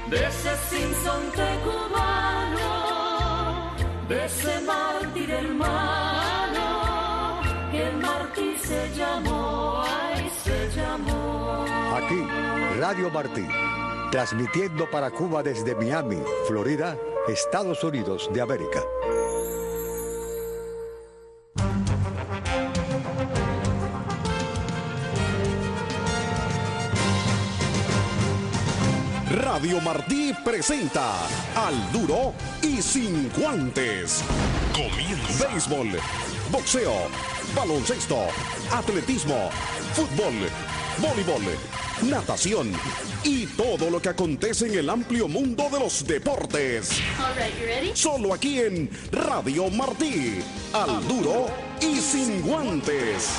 de ese sinsonte cubano, de ese mártir hermano, que el mártir se llamó, ay, se llamó. Aquí, Radio Martí, transmitiendo para Cuba desde Miami, Florida, Estados Unidos de América. Radio Martí presenta Al Duro y Sin Guantes. Comienza. Béisbol, boxeo, baloncesto, atletismo, fútbol, voleibol, natación y todo lo que acontece en el amplio mundo de los deportes. All right, you ready? Solo aquí en Radio Martí. Al Duro y Sin Guantes.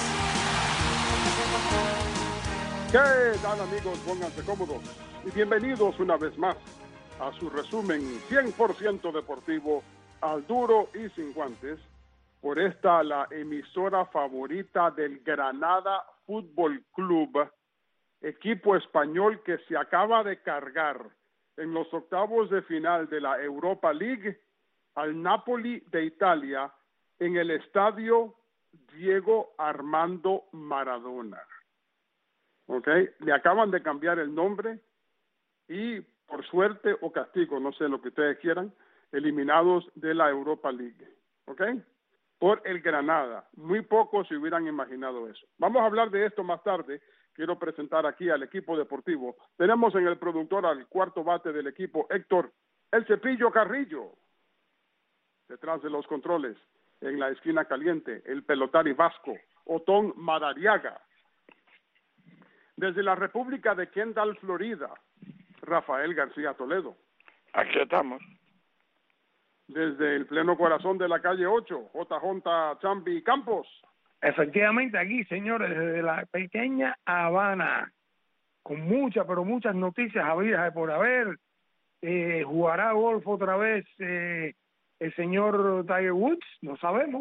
¿Qué tal, amigos? Pónganse cómodos y bienvenidos una vez más a su resumen 100% deportivo Al Duro y Sin Guantes por esta, la emisora favorita del Granada Fútbol Club, equipo español que se acaba de cargar en los octavos de final de la Europa League al Napoli de Italia en el estadio Diego Armando Maradona. Okay, le acaban de cambiar el nombre y por suerte o castigo, no sé lo que ustedes quieran, eliminados de la Europa League, okay, por el Granada. Muy pocos se hubieran imaginado eso. Vamos a hablar de esto más tarde. Quiero presentar aquí al equipo deportivo. Tenemos en el productor al cuarto bate del equipo, Héctor El Cepillo Carrillo. Detrás de los controles, en la esquina caliente, el pelotari vasco, Otón Madariaga. Desde la República de Kendall, Florida, Rafael García Toledo. Aquí estamos. Desde el pleno corazón de la calle 8, JJ Chambi Campos. Efectivamente, aquí, señores, desde la pequeña Habana, con muchas, pero muchas noticias habidas de por haber. ¿Jugará golf otra vez el señor Tiger Woods? No sabemos.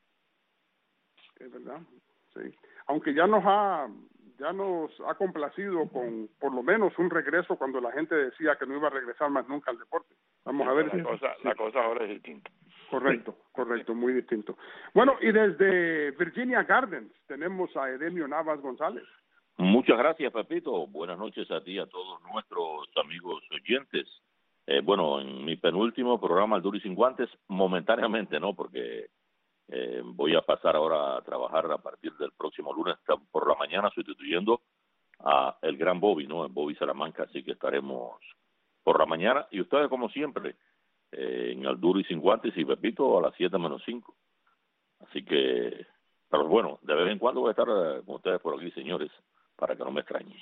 Es verdad, sí. Aunque ya nos ha complacido con por lo menos un regreso cuando la gente decía que no iba a regresar más nunca al deporte. Vamos a ver. La cosa ahora es distinta. Correcto, muy distinto. Bueno, y desde Virginia Gardens tenemos a Edemio Navas González. Muchas gracias, Pepito. Buenas noches a ti y a todos nuestros amigos oyentes. Bueno, en mi penúltimo programa, Al Duro y Sin Guantes, momentáneamente, ¿no? Porque voy a pasar ahora a trabajar a partir del próximo lunes por la mañana, sustituyendo a el gran Bobby, ¿no? El Bobby Salamanca, así que estaremos por la mañana. Y ustedes, como siempre, en Al Duro y Sin Guantes y Pepito a las 7:05. Así que, pero bueno, de vez en cuando voy a estar con ustedes por aquí, señores, para que no me extrañen.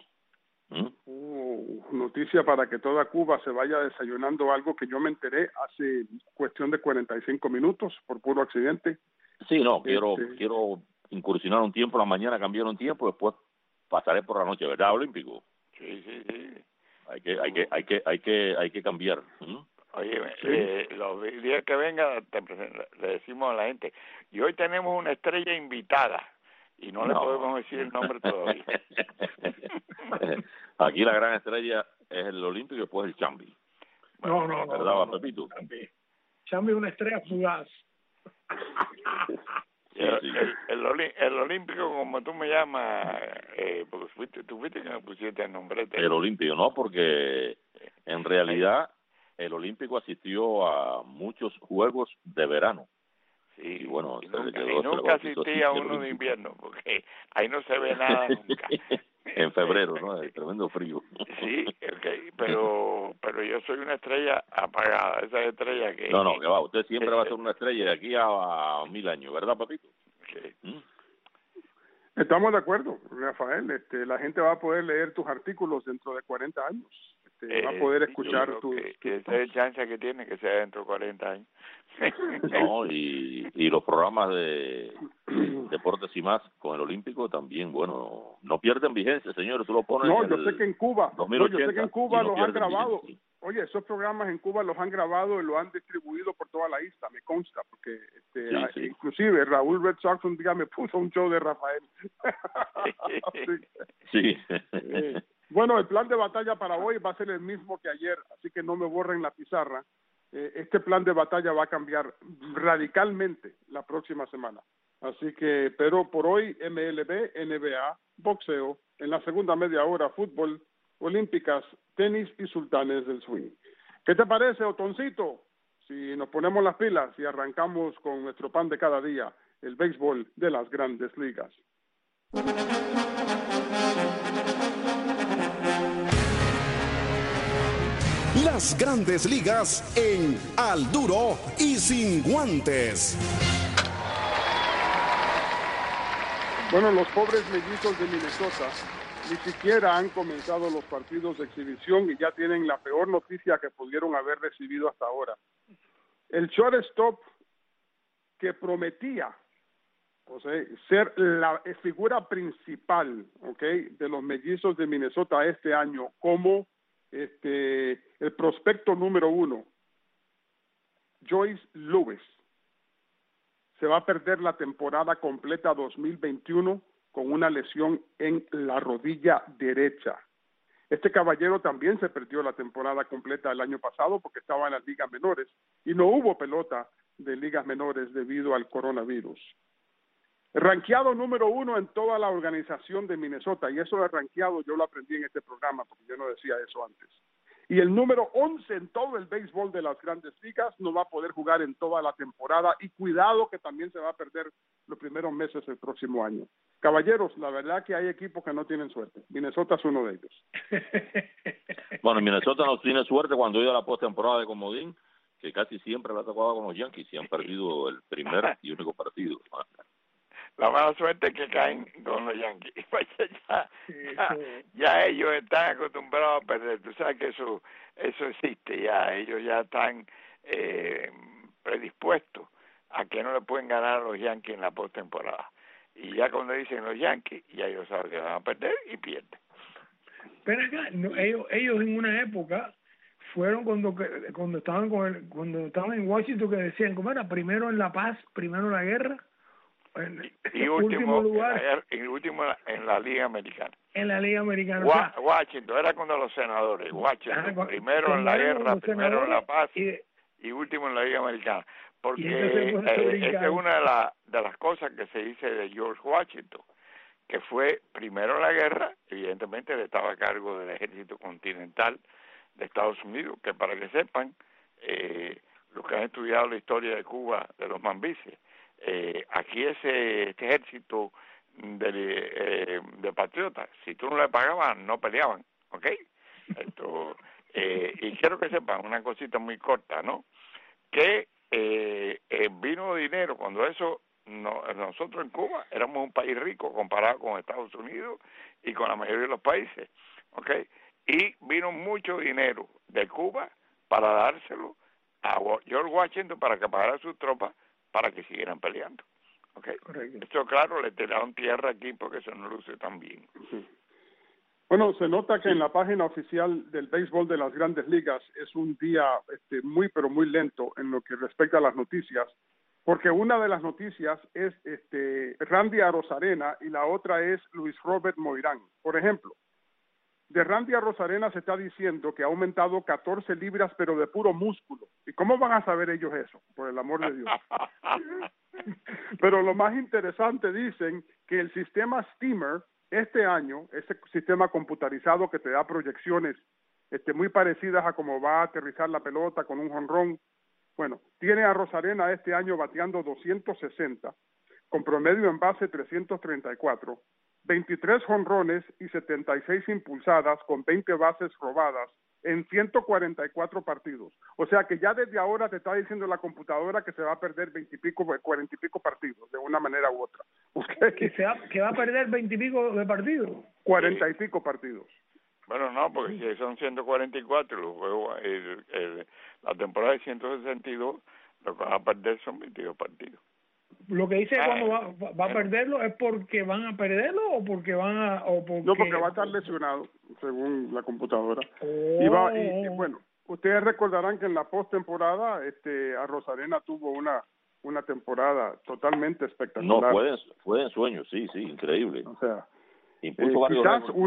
Noticia para que toda Cuba se vaya desayunando algo que yo me enteré hace cuestión de 45 minutos por puro accidente. Sí, no, quiero incursionar un tiempo, la mañana cambiar un tiempo, después pasaré por la noche, ¿verdad, Olímpico? Sí. Hay que cambiar. Oye, los días que venga le decimos a la gente, y hoy tenemos una estrella invitada, y no le podemos decir el nombre todavía. Aquí la gran estrella es el Olímpico y después el Chambi. Bueno, ¿verdad, Pepito? Chambi es una estrella fugaz. Sí. El Olímpico, como tú me llamas, porque tú fuiste que me pusiste el nombre. El Olímpico, no, porque en realidad el Olímpico asistió a muchos juegos de verano. Sí, y bueno, nunca asistí a uno de invierno, porque ahí no se ve nada nunca. En febrero, ¿no? El tremendo frío. Sí, okay, pero yo soy una estrella apagada, esa estrella que... No, que va, usted siempre va a ser una estrella de aquí a 1000 años, ¿verdad, papito? Sí. Estamos de acuerdo, Rafael. La gente va a poder leer tus artículos dentro de 40 años. Va a poder escuchar que esa es chance que tiene, que sea dentro de 40 años. No, y los programas de deportes y más con el Olímpico también, bueno, no pierden vigencia, señores. Tú lo pones. No, yo sé que en Cuba, los han grabado. Vigencia. Oye, esos programas en Cuba los han grabado y lo han distribuido por toda la isla, me consta, porque sí. inclusive Raúl Red Sox un día me puso un show de Rafael. Sí. Bueno, el plan de batalla para hoy va a ser el mismo que ayer, así que no me borren la pizarra. Este plan de batalla va a cambiar radicalmente la próxima semana. Así que, pero por hoy, MLB, NBA, boxeo, en la segunda media hora, fútbol, olímpicas, tenis y sultanes del swing. ¿Qué te parece, Otoncito? Si nos ponemos las pilas y arrancamos con nuestro pan de cada día, el béisbol de las grandes ligas. Las grandes ligas en Al Duro y Sin Guantes. Bueno, los pobres mellizos de Minnesota ni siquiera han comenzado los partidos de exhibición y ya tienen la peor noticia que pudieron haber recibido hasta ahora. El shortstop que prometía, o sea, ser la figura principal, de los mellizos de Minnesota este año, como el prospecto número 1, Joyce Lewis, se va a perder la temporada completa 2021 con una lesión en la rodilla derecha. Este caballero también se perdió la temporada completa el año pasado porque estaba en las ligas menores y no hubo pelota de ligas menores debido al coronavirus. Ranqueado número 1 en toda la organización de Minnesota, y eso de ranqueado yo lo aprendí en este programa porque yo no decía eso antes. Y el número 11 en todo el béisbol de las grandes ligas no va a poder jugar en toda la temporada y cuidado que también se va a perder los primeros meses del próximo año. Caballeros, la verdad que hay equipos que no tienen suerte. Minnesota es uno de ellos. Bueno, Minnesota no tiene suerte cuando llega a la postemporada de comodín, que casi siempre la ha tocado con los Yankees y han perdido el primer y único partido. La mala suerte es que caen con los Yankees. Ya ellos están acostumbrados a perder. Tú sabes que eso existe ya. Ellos ya están predispuestos a que no le pueden ganar a los Yankees en la postemporada. Y ya cuando dicen los Yankees, ya ellos saben que van a perder y pierden. Pero acá, ellos en una época fueron cuando estaban cuando estaban en Washington, que decían, ¿cómo era? Primero en la paz, primero en la guerra. Y último lugar, y último en la Liga Americana. En la Liga Americana. Washington era cuando los senadores. Washington, primero en la guerra, primero en la paz y último en la Liga Americana. Porque esa es una de las cosas que se dice de George Washington, que fue primero en la guerra, evidentemente él estaba a cargo del ejército continental de Estados Unidos, que para que sepan, los que han estudiado la historia de Cuba, de los mambises, aquí este ejército de patriotas, si tú no le pagabas, no peleaban, ¿ok? Y quiero que sepan una cosita muy corta, ¿no? Que vino dinero cuando eso, nosotros en Cuba éramos un país rico comparado con Estados Unidos y con la mayoría de los países, ¿ok? Y vino mucho dinero de Cuba para dárselo a George Washington para que pagara sus tropas para que siguieran peleando. Okay. Esto, claro, le tiraron tierra aquí porque eso no luce tan bien. Sí. Bueno, se nota que en la página oficial del béisbol de las grandes ligas es un día muy, pero muy lento en lo que respecta a las noticias, porque una de las noticias es Randy Arozarena y la otra es Luis Robert Moirán. Por ejemplo, de Randy Arozarena se está diciendo que ha aumentado 14 libras, pero de puro músculo. ¿Y cómo van a saber ellos eso? Por el amor de Dios. Pero lo más interesante, dicen que el sistema Steamer, este año, ese sistema computarizado que te da proyecciones muy parecidas a cómo va a aterrizar la pelota con un jonrón, bueno, tiene a Arozarena este año bateando 260, con promedio en base 334, 23 jonrones y 76 impulsadas con 20 bases robadas en 144 partidos. O sea que ya desde ahora te está diciendo la computadora que se va a perder 40 y pico partidos, de una manera u otra. ¿Okay? ¿Que va a perder 20 y pico de partidos? 40 y pico partidos. Bueno, no, porque si son 144, los juegos, la temporada de 162, lo que van a perder son 22 partidos. Lo que dice cuando va a perderlo es porque van a perderlo o porque van a... No, porque va a estar lesionado, según la computadora. Y bueno, ustedes recordarán que en la postemporada Arozarena tuvo una temporada totalmente espectacular. No, fue en sueño, sí, increíble. O sea, quizás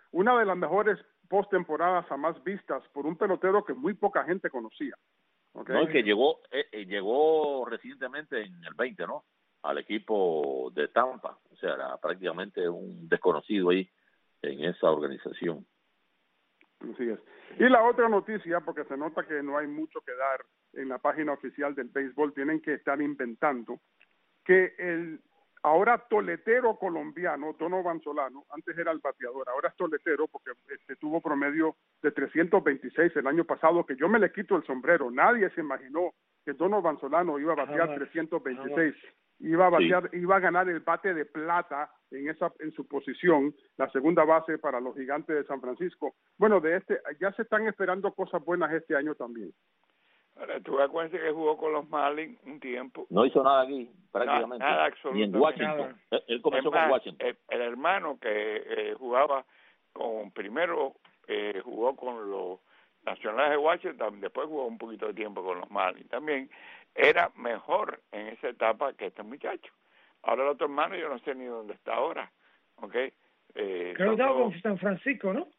una de las mejores postemporadas jamás vistas por un pelotero que muy poca gente conocía. ¿Okay? No, y que llegó recientemente en el 20, ¿no? Al equipo de Tampa. O sea, era prácticamente un desconocido ahí en esa organización. Así es. Y la otra noticia, porque se nota que no hay mucho que dar en la página oficial del béisbol, tienen que estar inventando que el ahora toletero colombiano, Donovan Solano, antes era el bateador, ahora es toletero porque tuvo promedio de 326 el año pasado, que yo me le quito el sombrero. Nadie se imaginó que Donovan Solano iba a batear 326. Iba a batear, iba a ganar el bate de plata en su posición, la segunda base para los Gigantes de San Francisco. Bueno, ya se están esperando cosas buenas este año también. Ahora, tú das cuenta que jugó con los Marlins un tiempo. No hizo nada aquí, prácticamente. Nada absolutamente. Ni en Washington. Nada. Él comenzó con Washington. El hermano que jugaba primero jugó con los Nacionales de Washington, después jugó un poquito de tiempo con los Marlins también. Era mejor en esa etapa que este muchacho. Ahora el otro hermano yo no sé ni dónde está ahora, ¿ok? Creo que estaba con San Francisco, ¿no?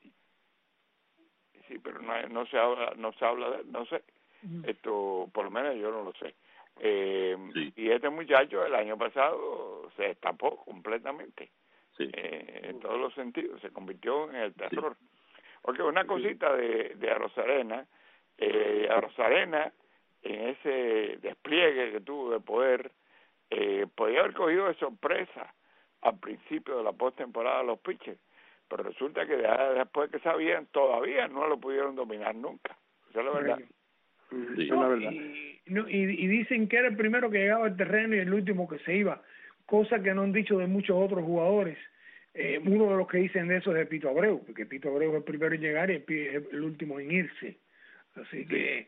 Sí, pero no se habla de él, no sé. Por lo menos yo no lo sé. Sí. Y este muchacho el año pasado se destapó completamente, sí. En todos los sentidos, se convirtió en el terror. Sí. Porque una cosita de Arozarena, Arozarena en ese despliegue que tuvo de poder, podía haber cogido de sorpresa al principio de la postemporada los pitchers, pero resulta que después que sabían, todavía no lo pudieron dominar nunca. Esa es la verdad. Sí. Es la verdad. Y dicen que era el primero que llegaba al terreno y el último que se iba, cosa que no han dicho de muchos otros jugadores. Uno de los que dicen de eso es de Pito Abreu, porque Pito Abreu es el primero en llegar y el último en irse. Así que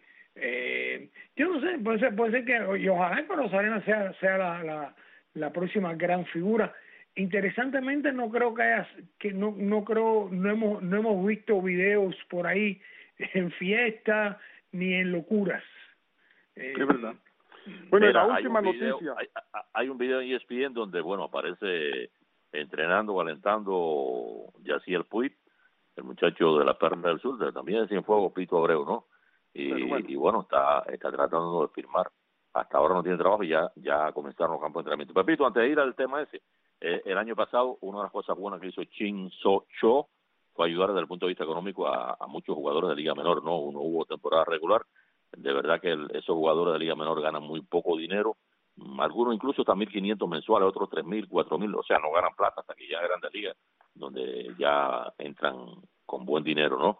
yo no sé, puede ser que, y ojalá que Arozarena sea la próxima gran figura. Interesantemente no creo no hemos visto videos por ahí en fiesta ni en locuras. Es verdad. Bueno, mira, la última noticia. Hay un video en ESPN donde, bueno, aparece entrenando, alentando Yaciel Puig, el muchacho de la Perla del Sur, también es Cienfuegos Pito Abreu, ¿no? Y bueno, está tratando de firmar. Hasta ahora no tiene trabajo y ya comenzaron los campos de entrenamiento. Pepito, antes de ir al tema ese, el año pasado, una de las cosas buenas que hizo Chin So Cho fue ayudar desde el punto de vista económico a muchos jugadores de Liga Menor, ¿no? Uno hubo temporada regular. De verdad que esos jugadores de Liga Menor ganan muy poco dinero. Algunos incluso hasta 1.500 mensuales, otros 3.000, 4.000. O sea, no ganan plata hasta que ya eran de Liga, donde ya entran con buen dinero, ¿no?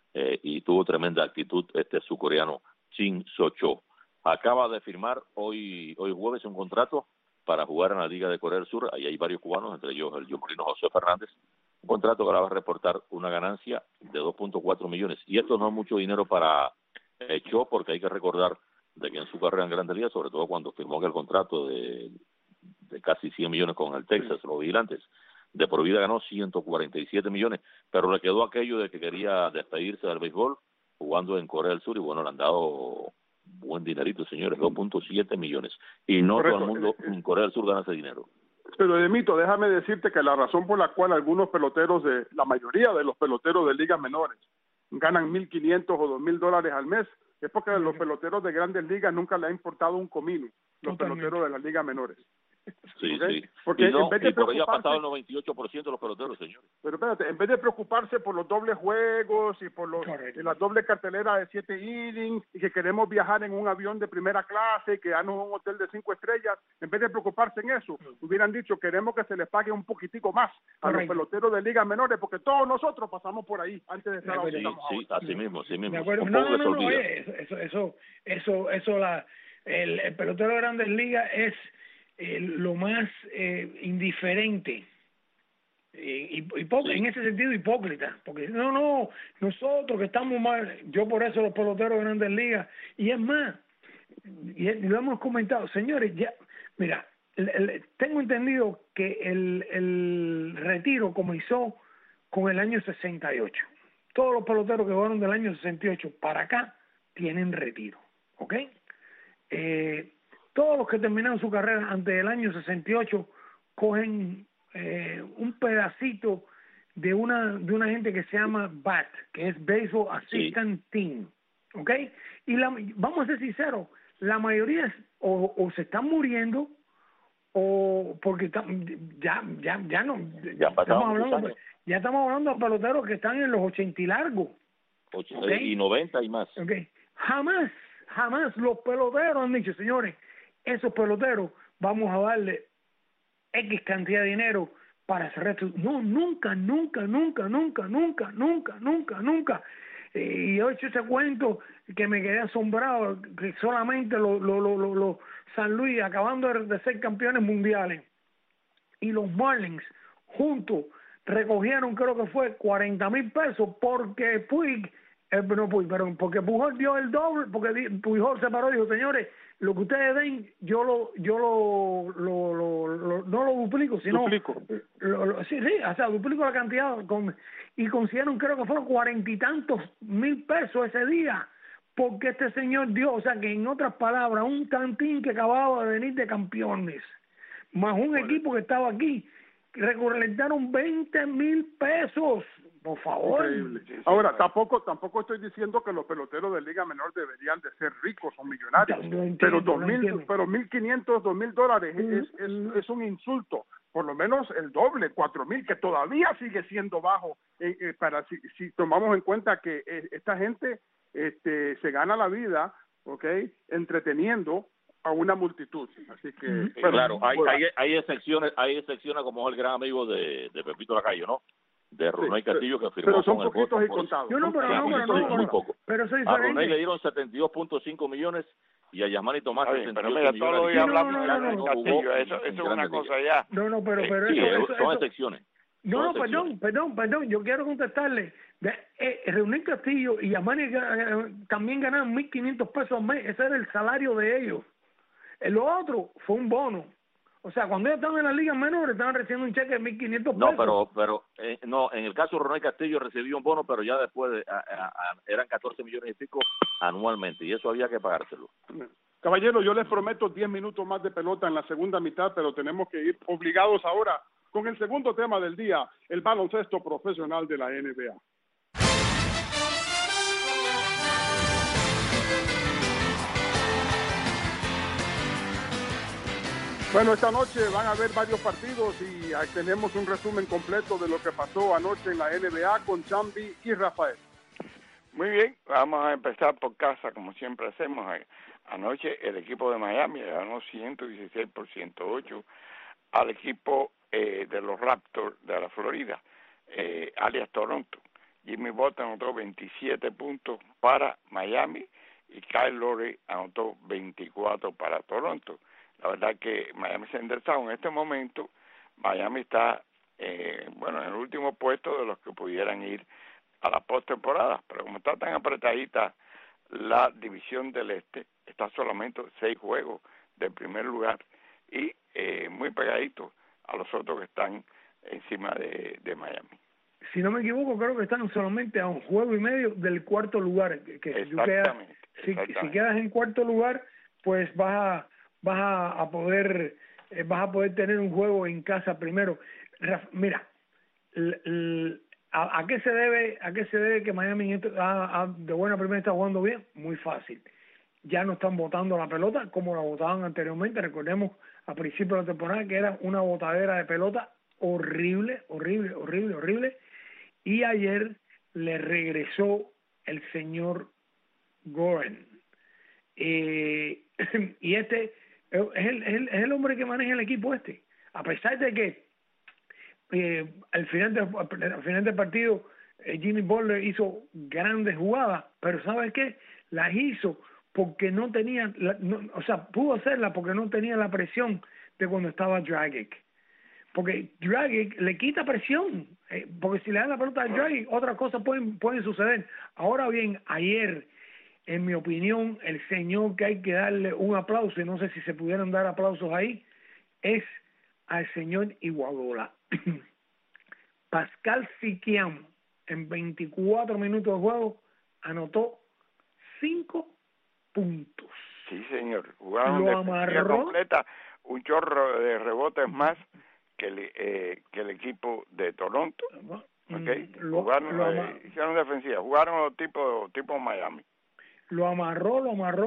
Y tuvo tremenda actitud surcoreano Chin So Cho. Acaba de firmar hoy jueves un contrato para jugar en la Liga de Corea del Sur. Ahí hay varios cubanos, entre ellos el yumbrino José Fernández. Un contrato que le va a reportar una ganancia de 2.4 millones. Y esto no es mucho dinero para Cho, porque hay que recordar de que en su carrera en Grandes Ligas, sobre todo cuando firmó aquel contrato de casi 100 millones con el Texas, los Vigilantes, de por vida ganó 147 millones, pero le quedó aquello de que quería despedirse del béisbol jugando en Corea del Sur y bueno, le han dado buen dinerito, señores, 2.7 millones. Y no Correcto. Todo el mundo en Corea del Sur gana ese dinero. Pero Edemito, déjame decirte que la razón por la cual algunos peloteros, la mayoría de los peloteros de ligas menores ganan $1,500 o $2,000 al mes, es porque a los peloteros de grandes ligas nunca le ha importado un comino, los peloteros de las ligas menores. Sí, ¿Okay? sí. Porque y, no, en vez de y por ahí ha preocuparse, pasado el 98% de los peloteros, señores. pero espérate, en vez de preocuparse por los dobles juegos y por las dobles carteleras de 7 innings y que queremos viajar en un avión de primera clase, quedarnos en un hotel de 5 estrellas, en vez de preocuparse en eso, hubieran dicho queremos que se les pague un poquitico más a los peloteros de ligas menores, porque todos nosotros pasamos por ahí antes de estar Sí, así mismo. De acuerdo. No, oye, el pelotero de Grandes Ligas es lo más indiferente en ese sentido hipócrita, porque nosotros que estamos mal, yo por eso los peloteros de Grandes Ligas, y es más, y lo hemos comentado, señores, ya, mira, tengo entendido que el retiro comenzó con el año 68. Todos los peloteros que jugaron del año 68 para acá tienen retiro, ¿ok? Todos los que terminaron su carrera antes del año 68 cogen un pedacito de una gente que se llama BAT, que es Baseball Assistant Team, ¿ok? Y vamos a ser sinceros, la mayoría o se están muriendo o porque ya estamos hablando de peloteros que están en los 80 y largos, y 90 y más. Okay. Jamás los peloteros han dicho, señores, esos peloteros vamos a darle X cantidad de dinero para hacer esto. No, nunca. Y hoy yo te cuento que me quedé asombrado que solamente los San Luis, acabando de ser campeones mundiales, y los Marlins juntos recogieron, creo que fue $40,000 porque porque Pujol dio el doble, porque Pujol se paró y dijo, señores, lo que ustedes den, yo no lo duplico, sino duplico la cantidad y consiguieron, creo que fueron 40 y tantos mil pesos ese día, porque este señor dio, o sea que en otras palabras, un cantín que acababa de venir de campeones, más un equipo que estaba aquí, recolectaron $20,000, por favor. Increíble. Ahora, tampoco estoy diciendo que los peloteros de Liga Menor deberían de ser ricos o millonarios, pero $1,500, $2,000 es un insulto. Por lo menos el doble, 4,000, que todavía sigue siendo bajo, para si tomamos en cuenta que esta gente se gana la vida, ¿okay?, entreteniendo a una multitud, así que claro, hay excepciones como el gran amigo de Pepito Lacayo, ¿no? De Roney Castillo, que firmó pero son con poquitos el y contados. Muy poco. Pero soy a Roney le dieron 72.5 millones y a Yasmani Tomás 68 millones. Todo lo día hablamos de Castillo, eso es una cosa ya. Pero son excepciones. Perdón, yo quiero contestarle. Roney Castillo y Yasmani también ganaban $1,500 al mes, ese era el salario de ellos. Lo otro fue un bono. O sea, cuando ellos estaban en las ligas menores, estaban recibiendo un cheque de $1,500. No, pero no, en el caso de Roney Castillo recibió un bono, pero ya después eran 14 millones y pico anualmente, y eso había que pagárselo. Caballero, yo les prometo 10 minutos más de pelota en la segunda mitad, pero tenemos que ir obligados ahora con el segundo tema del día, el baloncesto profesional de la NBA. Bueno, esta noche van a haber varios partidos y ahí tenemos un resumen completo de lo que pasó anoche en la NBA con Chambi y Rafael. Muy bien, vamos a empezar por casa, como siempre hacemos. Anoche el equipo de Miami le ganó 116-108 al equipo de los Raptors de la Florida, alias Toronto. Jimmy Butler anotó 27 puntos para Miami y Kyle Lowry anotó 24 para Toronto. La verdad que Miami se ha enderezado. En este momento, Miami está en el último puesto de los que pudieran ir a la postemporada. Pero como está tan apretadita la división del Este, está solamente 6 juegos del primer lugar y muy pegadito a los otros que están encima de Miami. Si no me equivoco, creo que están solamente a 1 juego y medio del cuarto lugar. Exactamente. Si quedas en cuarto lugar, pues vas a poder tener un juego en casa primero. Mira, ¿a qué se debe que Miami de buena primera está jugando bien? Muy fácil. Ya no están botando la pelota como la botaban anteriormente. Recordemos a principio de la temporada que era una botadera de pelota horrible. Y ayer le regresó el señor Goran. Y este es el hombre que maneja el equipo a pesar de que al final del partido Jimmy Butler hizo grandes jugadas, pero ¿sabes qué? Las hizo porque no tenía, pudo hacerla porque no tenía la presión de cuando estaba Dragic, porque Dragic le quita presión, porque si le dan la pelota a Dragic, otras cosas pueden suceder. Ahora bien, ayer, en mi opinión, el señor que hay que darle un aplauso, y no sé si se pudieran dar aplausos ahí, es al señor Iguodala. Pascal Siakam, en 24 minutos de juego, anotó 5 puntos. Sí, señor. Jugaron de manera completa, un chorro de rebotes más que el equipo de Toronto. Okay. Hicieron defensiva, jugaron tipo Miami. Lo amarró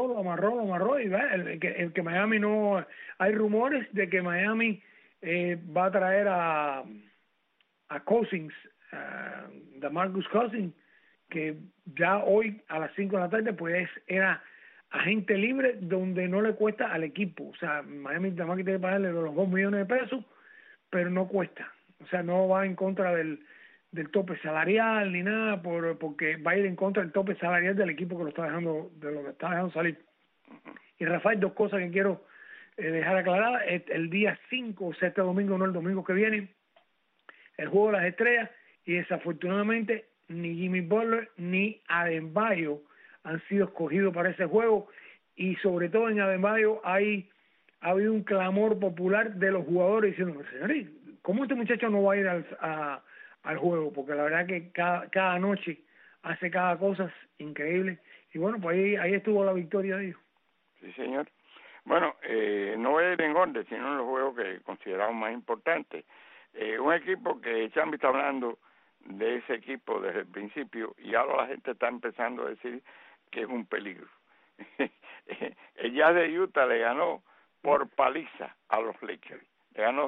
y el que Miami no... Hay rumores de que Miami va a traer a Cousins, de Marcus Cousins, que ya hoy a las 5 de la tarde pues era agente libre, donde no le cuesta al equipo. O sea, Miami nada más que tiene que pagarle los 2 millones de pesos, pero no cuesta. O sea, no va en contra del tope salarial ni nada, porque va a ir en contra del tope salarial del equipo que lo está dejando salir. Y Rafael, 2 cosas que quiero dejar aclaradas. El día 5, o sea, este domingo, no el domingo que viene, el juego de las estrellas, y desafortunadamente ni Jimmy Butler ni Adebayo han sido escogidos para ese juego, y sobre todo en Adebayo ha habido un clamor popular de los jugadores diciendo, señores, ¿cómo este muchacho no va a ir al juego? Porque la verdad que cada noche hace cada cosa increíble, y bueno, pues ahí estuvo la victoria de ellos. Sí, señor. Bueno, no voy a ir en orden, sino en los juegos que consideramos más importantes. Un equipo que se han visto hablando de ese equipo desde el principio, y ahora la gente está empezando a decir que es un peligro. El Jazz de Utah le ganó por paliza a los Lakers. Le ganó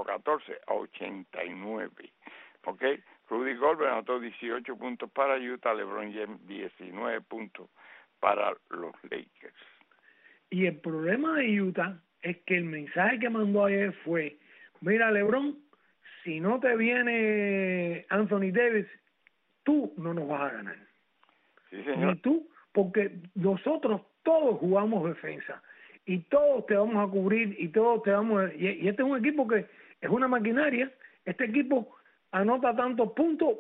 114-89. ¿Ok? Rudy Gobert anotó 18 puntos para Utah, LeBron James 19 puntos para los Lakers. Y el problema de Utah es que el mensaje que mandó ayer fue, mira LeBron, si no te viene Anthony Davis, tú no nos vas a ganar. Sí, señor. Ni tú, porque nosotros todos jugamos defensa y todos te vamos a cubrir y todos te vamos y este es un equipo que es una maquinaria. Este equipo anota tantos puntos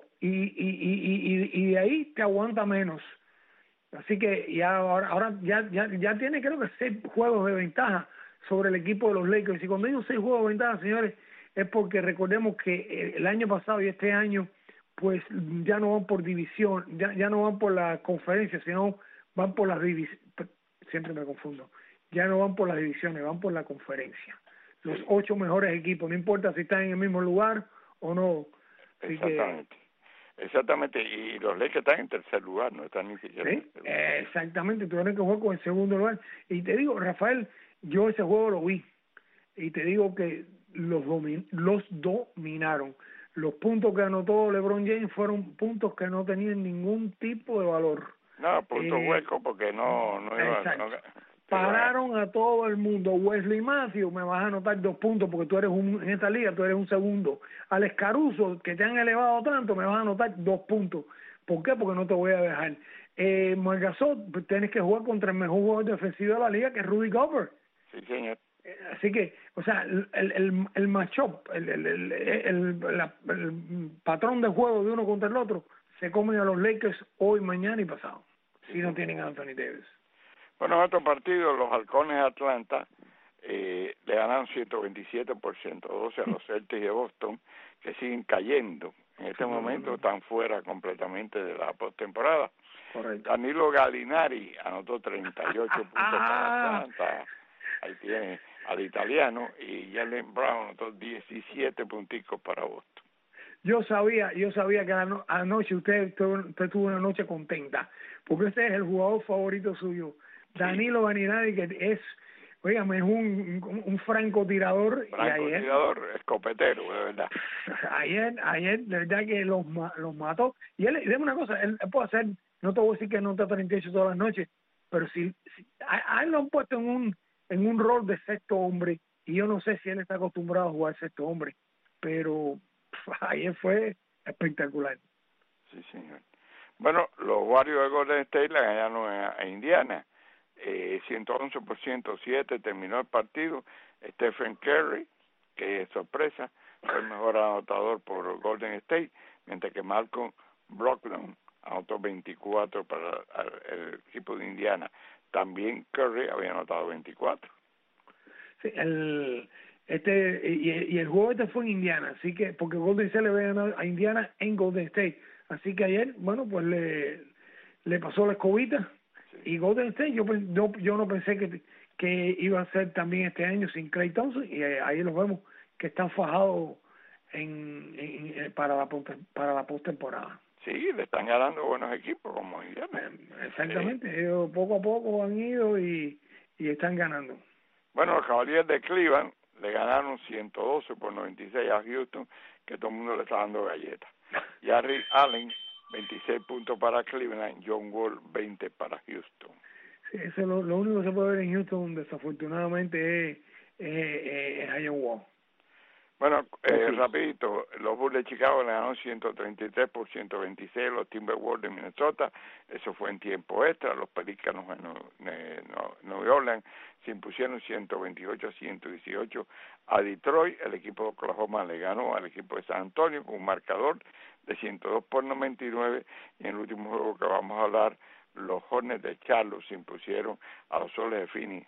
y de ahí te aguanta menos. Así que ya ahora ya tiene creo que 6 juegos de ventaja sobre el equipo de los Lakers. Y cuando digo 6 juegos de ventaja, señores, es porque recordemos que el año pasado y este año pues ya no van por división, ya no van por la conferencia, sino van por las divisiones. Siempre me confundo. Ya no van por las divisiones, van por la conferencia. Los 8 mejores equipos, no importa si están en el mismo lugar o no. Así Exactamente, y los Lakers están en tercer lugar, no están ni siquiera en tercer lugar. Exactamente, tuvieron que jugar con el segundo lugar. Y te digo, Rafael, yo ese juego lo vi, y te digo que los dominaron. Los puntos que anotó LeBron James fueron puntos que no tenían ningún tipo de valor. No, puntos huecos, porque no pararon a todo el mundo. Wesley Matthews, me vas a anotar 2 puntos porque tú eres en esta liga, tú eres un segundo. Alex Caruso, que te han elevado tanto, me vas a anotar 2 puntos. ¿Por qué? Porque no te voy a dejar. Marc Gasol, tienes que jugar contra el mejor jugador defensivo de la liga, que es Rudy Gobert. Sí, señor. Así que, o sea, el matchup, el patrón de juego de uno contra el otro, se comen a los Lakers hoy, mañana y pasado, si no tienen a Anthony Davis. Bueno, en otro partido, los Halcones de Atlanta le ganaron 127%, a los Celtics de Boston, que siguen cayendo. En este momento están fuera completamente de la postemporada. Correcto. Danilo Gallinari anotó 38 puntos para Atlanta. Ahí tiene al italiano, y Jaylen Brown anotó 17 punticos para Boston. Yo sabía que anoche usted tuvo una noche contenta, porque ese es el jugador favorito suyo. Danilo Gallinari, que es un francotirador. Francotirador, escopetero, de verdad. Ayer, de verdad que los mató. Y él, dime una cosa, él puede hacer, no te voy a decir que anota 38 todas las noches, pero si a él lo han puesto en un rol de sexto hombre, y yo no sé si él está acostumbrado a jugar sexto hombre, pero ayer fue espectacular. Sí, señor. Bueno, los Warriors de Golden State le ganaron a Indiana. 111-107 terminó el partido. Stephen Curry, que es sorpresa, fue el mejor anotador por Golden State, mientras que Malcolm Brogdon anotó 24 para el equipo de Indiana. También Curry había anotado 24. Sí, el juego fue en Indiana, así que porque Golden State le había ganado a Indiana en Golden State, así que ayer, bueno, pues le pasó la escobita. Sí. Y Golden State, yo no pensé que iba a ser también este año sin Klay Thompson, y ahí los vemos que están fajados para la postemporada. Sí, le están ganando buenos equipos como Indiana. Exactamente, ellos poco a poco han ido y están ganando. Bueno, los Cavaliers de Cleveland le ganaron 112-96 a Houston, que todo el mundo le está dando galletas. Jarry Allen, 26 puntos para Cleveland, John Wall, 20 para Houston. Sí, eso es lo único que se puede ver en Houston, desafortunadamente, es John Wall. Bueno, rapidito, los Bulls de Chicago le ganaron 133-126 los Timberwolves de Minnesota, eso fue en tiempo extra. Los Pelícanos en New Orleans se impusieron 128-118 a Detroit. El equipo de Oklahoma le ganó al equipo de San Antonio con un marcador de 102-99, y en el último juego que vamos a hablar, los Hornets de Charlotte se impusieron a los Soles de Phoenix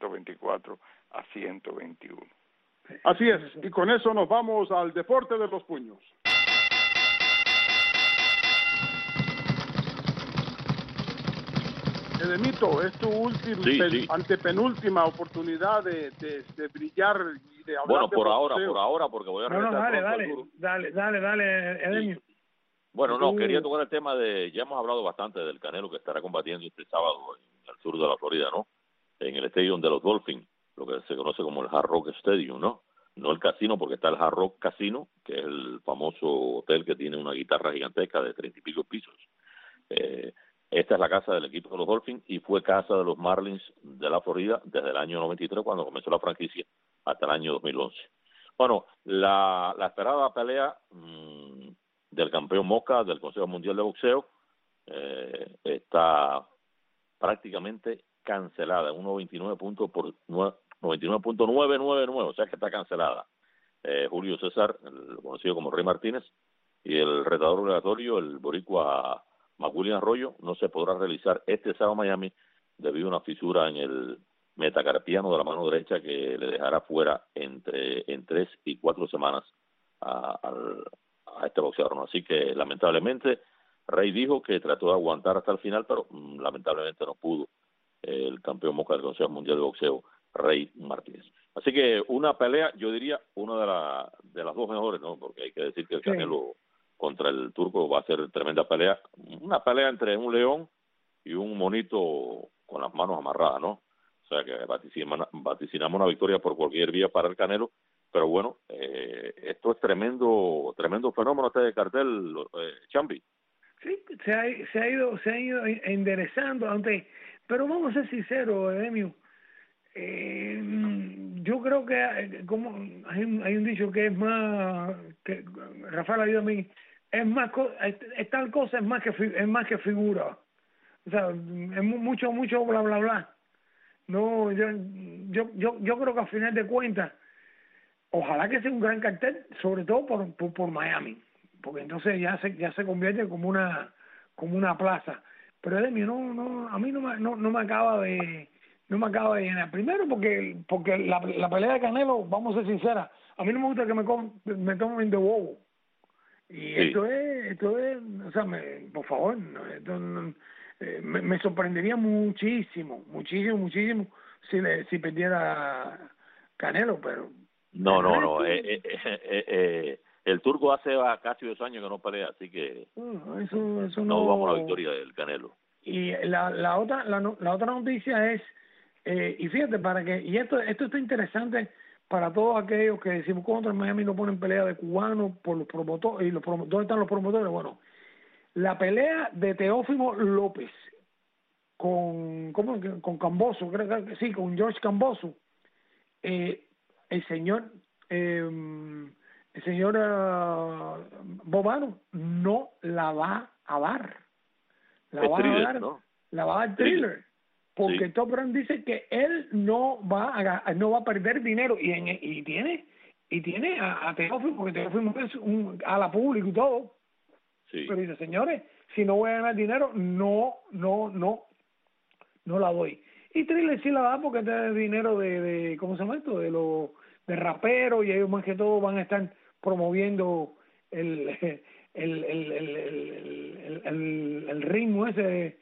124-121. Así es, y con eso nos vamos al deporte de los puños. Edemito, es tu antepenúltima oportunidad de brillar y de hablar. Bueno, de por boxeo. ahora, porque voy a regresar. Dale, Edemio. Bueno, no, quería tocar el tema ya hemos hablado bastante del Canelo, que estará combatiendo este sábado en el sur de la Florida, ¿no? En el estadio de los Dolphins, lo que se conoce como el Hard Rock Stadium, ¿no? No el casino, porque está el Hard Rock Casino, que es el famoso hotel que tiene una guitarra gigantesca de 30 y pico pisos. Esta es la casa del equipo de los Dolphins y fue casa de los Marlins de la Florida desde el año 93, cuando comenzó la franquicia, hasta el año 2011. Bueno, la esperada pelea del campeón Mosca del Consejo Mundial de Boxeo está prácticamente cancelada, 99.999, o sea que está cancelada. Julio César, el conocido como Rey Martínez, y el retador obligatorio, el boricua McWilliam Arroyo, no se podrá realizar este sábado en Miami debido a una fisura en el metacarpiano de la mano derecha que le dejará fuera en 3 y 4 semanas a este boxeador, ¿no? Así que lamentablemente Rey dijo que trató de aguantar hasta el final, pero lamentablemente no pudo el campeón Mosca del Consejo Mundial de Boxeo, Rey Martínez. Así que una pelea, yo diría, una de las dos mejores, ¿no? Porque hay que decir que el Canelo contra el turco va a ser tremenda pelea. Una pelea entre un león y un monito con las manos amarradas, ¿no? O sea que vaticinamos una victoria por cualquier vía para el Canelo. Pero bueno, esto es tremendo fenómeno este de cartel, Chambi. Sí, se ha ido enderezando antes, pero vamos a ser sinceros, Edemio. Yo creo que como hay un dicho que es más que Rafael ayúdame, es más tal cosa, es más que figura, o sea, es mucho bla bla bla. No, yo creo que al final de cuentas, ojalá que sea un gran cartel, sobre todo por Miami, porque entonces ya se convierte como una plaza. Pero Edemio, no, a mí no me acaba de llenar. Primero porque la pelea de Canelo, vamos a ser sinceras, a mí no me gusta que me tomen de bobo. Y esto es, o sea, por favor, me sorprendería muchísimo si perdiera Canelo, pero no, el turco hace casi 2 años que no pelea, así que eso no vamos a la victoria del Canelo. Y la otra noticia es, y fíjate, esto está interesante para todos aquellos que decimos contra Miami no ponen pelea de cubanos por los promotores, y ¿dónde están los promotores? Bueno, la pelea de Teófimo López con Camboso, creo que sí, con George Camboso, el señor Bobano no la va a dar. La va a dar Thriller, porque Top Rank dice que él no va a perder dinero y tiene a Teófimo, porque Teófimo es a la pública y todo. Pero dice, señores, si no voy a ganar dinero, no la doy. Y Thriller sí la da porque tiene dinero de ¿cómo se llama esto? De raperos, y ellos más que todo van a estar promoviendo el ritmo ese,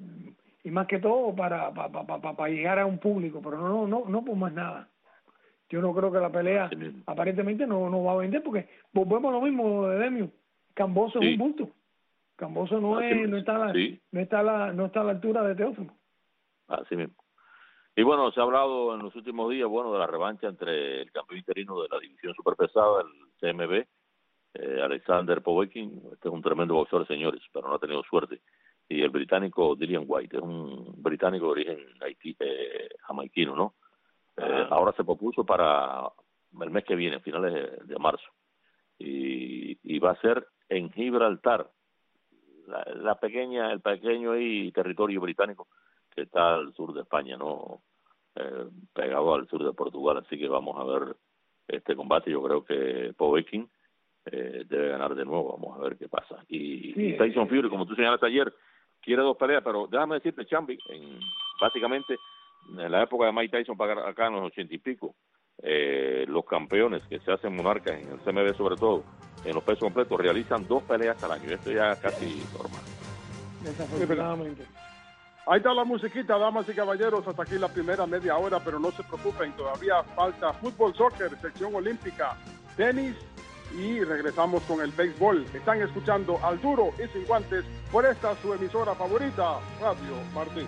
y más que todo para llegar a un público, pero no por más nada. Yo no creo que la pelea aparentemente no va a vender, porque volvemos a lo mismo de Demio. Camboso es un bulto. Camboso no está a la altura de Teófimo. Así mismo. Y bueno, se ha hablado en los últimos días, bueno, de la revancha entre el campeón interino de la división superpesada, el CMB, Alexander Povetkin. Este es un tremendo boxeador, señores, pero no ha tenido suerte. Y el británico Dillian White, es un británico de origen jamaiquino, ¿no? Ahora se propuso para el mes que viene, finales de marzo. Y va a ser en Gibraltar, el pequeño ahí territorio británico que está al sur de España, ¿no? Pegado al sur de Portugal. Así que vamos a ver este combate. Yo creo que Povetkin debe ganar de nuevo. Vamos a ver qué pasa. Y Tyson Fury, como tú señalaste ayer, quiere 2 peleas, pero déjame decirte, Chambi, básicamente en la época de Mike Tyson, para acá en los 80 y pico, los campeones que se hacen monarcas en el CMB, sobre todo en los pesos completos, realizan 2 peleas al año. Esto ya es casi normal. Desafortunadamente. Ahí está la musiquita, damas y caballeros, hasta aquí la primera media hora, pero no se preocupen, todavía falta fútbol, soccer, sección olímpica, tenis, y regresamos con el béisbol. Están escuchando Al Duro y Sin Guantes por esta su emisora favorita, Radio Martí.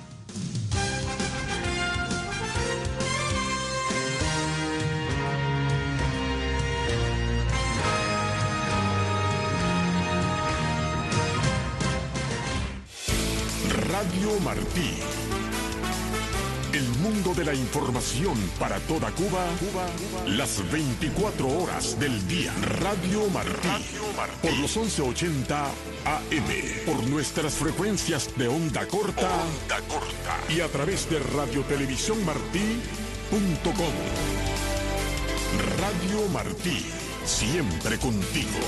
Radio Martí. El mundo de la información para toda Cuba, las 24 horas del día. Radio Martí. Por los 1180 AM. Por nuestras frecuencias de onda corta. Y a través de radiotelevisiónmartí.com. Radio Martí. Siempre contigo.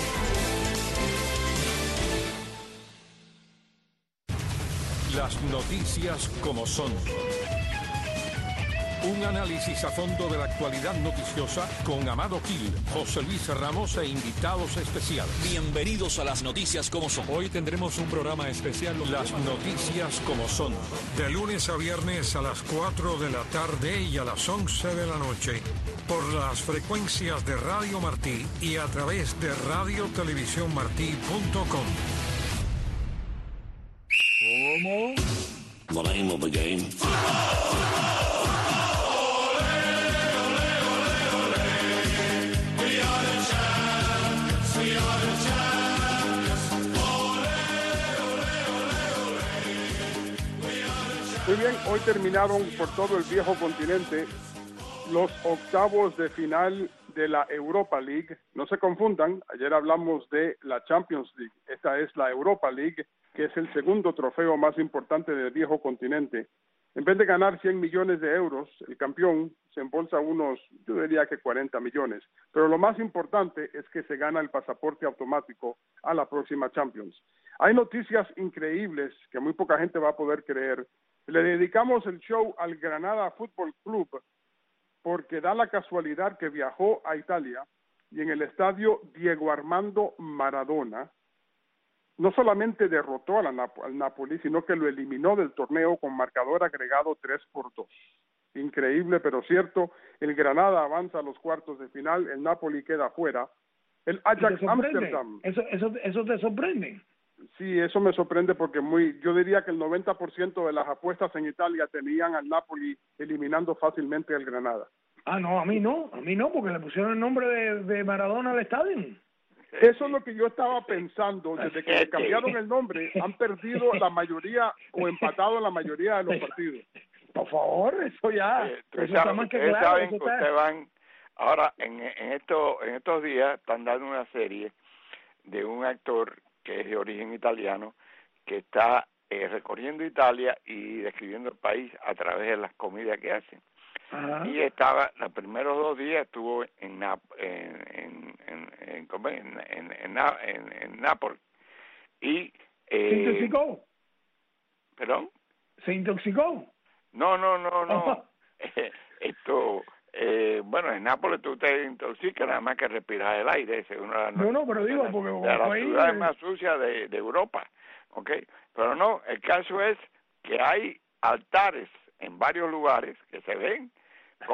Las noticias como son. Un análisis a fondo de la actualidad noticiosa con Amado Gil, José Luis Ramos e invitados especiales. Bienvenidos a las noticias como son. Hoy tendremos un programa especial. Las noticias como son. De lunes a viernes a las 4 de la tarde y a las 11 de la noche. Por las frecuencias de Radio Martí y a través de radiotelevisiónmartí.com. ¿Cómo? The name of the game. Muy bien, hoy terminaron por todo el viejo continente los octavos de final de la Europa League. No se confundan, ayer hablamos de la Champions League. Esta es la Europa League, que es el segundo trofeo más importante del viejo continente. En vez de ganar 100 millones de euros, el campeón se embolsa unos, yo diría que 40 millones. Pero lo más importante es que se gana el pasaporte automático a la próxima Champions. Hay noticias increíbles que muy poca gente va a poder creer. Le dedicamos el show al Granada Fútbol Club porque da la casualidad que viajó a Italia y en el estadio Diego Armando Maradona no solamente derrotó al Napoli, sino que lo eliminó del torneo con marcador agregado 3-2. Increíble, pero cierto. El Granada avanza a los cuartos de final, el Napoli queda fuera. El Ajax Amsterdam. ¿Eso te sorprende? Sí, eso me sorprende porque yo diría que el 90% de las apuestas en Italia tenían al Napoli eliminando fácilmente al Granada. Ah, no, a mí no, porque le pusieron el nombre de Maradona al estadio. Eso es lo que yo estaba pensando. Desde que le cambiaron el nombre, han perdido la mayoría o empatado la mayoría de los partidos. Por favor, eso ya. Eso está más que claro. Saben que ustedes van. Ahora, en estos días, están dando una serie de un actor que es de origen italiano, que está recorriendo Italia y describiendo el país a través de las comidas que hacen. Ajá. Y estaba, los primeros 2 días estuvo en Nápoles. Y ¿se intoxicó? ¿Perdón? ¿Se intoxicó? No. Bueno, en Nápoles tú te intoxicas nada más que respirar el aire. No, pero digo, porque de la ciudad más sucia de Europa, ¿ok? Pero no, el caso es que hay altares en varios lugares que se ven con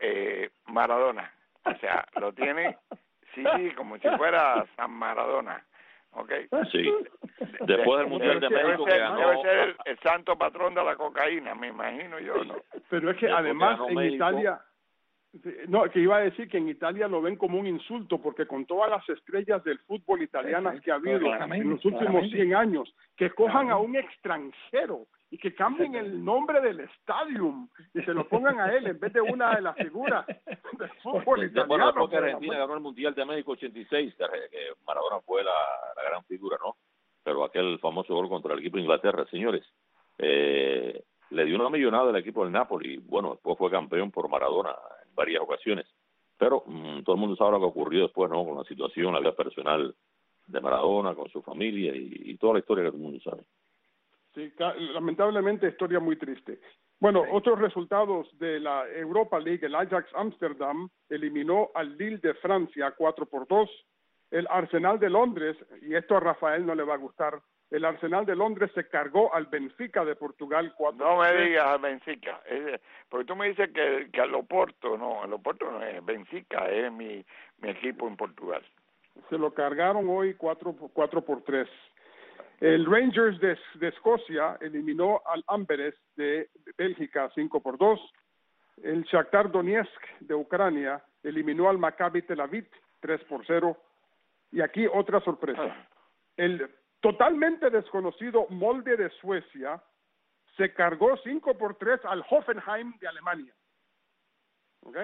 Maradona. O sea, lo tiene, sí, como si fuera San Maradona. Okay. Sí. Después del Mundial de México que ganó... Debe ser el santo patrón de la cocaína, me imagino yo, ¿no? Pero es que además en México, Italia... No, que iba a decir que en Italia lo ven como un insulto, porque con todas las estrellas del fútbol italianas que ha habido en los últimos 100 años, que cojan a un extranjero y que cambien el nombre del estadio y se lo pongan a él en vez de una de las figuras del fútbol italiano. Bueno, después que Argentina ganó el Mundial de México 86, que Maradona fue la gran figura, ¿no? Pero aquel famoso gol contra el equipo de Inglaterra, señores, le dio una millonada al equipo del Napoli. Bueno, después fue campeón por Maradona en varias ocasiones. Pero todo el mundo sabe lo que ocurrió después, ¿no? Con la situación, la vida personal de Maradona, con su familia y toda la historia que todo el mundo sabe. Sí, lamentablemente historia muy triste. Bueno, otros resultados de la Europa League: el Ajax Amsterdam eliminó al Lille de Francia 4-2. El Arsenal de Londres, y esto a Rafael no le va a gustar, el Arsenal de Londres se cargó al Benfica de Portugal 4-3. No me digas al Benfica, porque tú me dices que al Oporto no es Benfica, es mi equipo en Portugal. Se lo cargaron hoy 4-3. El Rangers de Escocia eliminó al Amberes de Bélgica 5-2. El Shakhtar Donetsk de Ucrania eliminó al Maccabi Tel Aviv 3-0. Y aquí otra sorpresa. El totalmente desconocido Molde de Suecia se cargó 5-3 al Hoffenheim de Alemania. ¿Ok?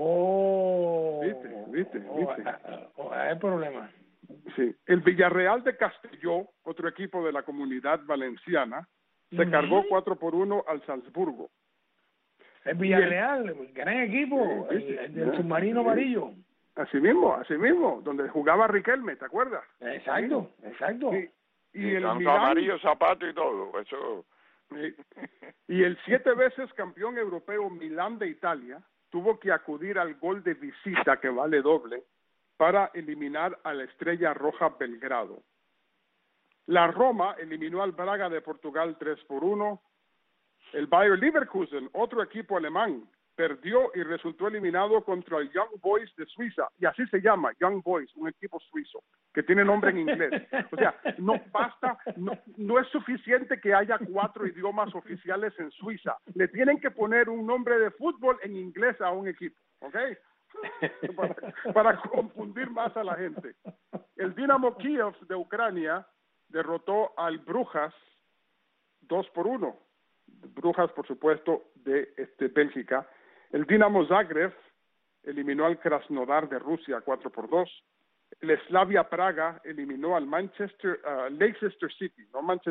¿Viste? Hay problema. Sí. El Villarreal de Castelló, otro equipo de la Comunidad Valenciana, se cargó 4-1 al Salzburgo. El Villarreal, gran equipo, el del submarino amarillo. Así mismo, donde jugaba Riquelme, ¿te acuerdas? Exacto. Sí. Y el tanto Milán, amarillo, zapato y todo, eso. Y el 7 veces campeón europeo Milán de Italia tuvo que acudir al gol de visita, que vale doble, para eliminar a la Estrella Roja Belgrado. La Roma eliminó al Braga de Portugal 3-1. El Bayer Leverkusen, otro equipo alemán, perdió y resultó eliminado contra el Young Boys de Suiza, y así se llama, Young Boys, un equipo suizo, que tiene nombre en inglés. O sea, no basta, no es suficiente que haya 4 idiomas oficiales en Suiza, le tienen que poner un nombre de fútbol en inglés a un equipo, ¿ok? para confundir más a la gente. El Dinamo Kiev de Ucrania derrotó al Brujas 2-1. Brujas, por supuesto, de Bélgica. El Dinamo Zagreb eliminó al Krasnodar de Rusia 4-2. El Slavia Praga eliminó al Leicester City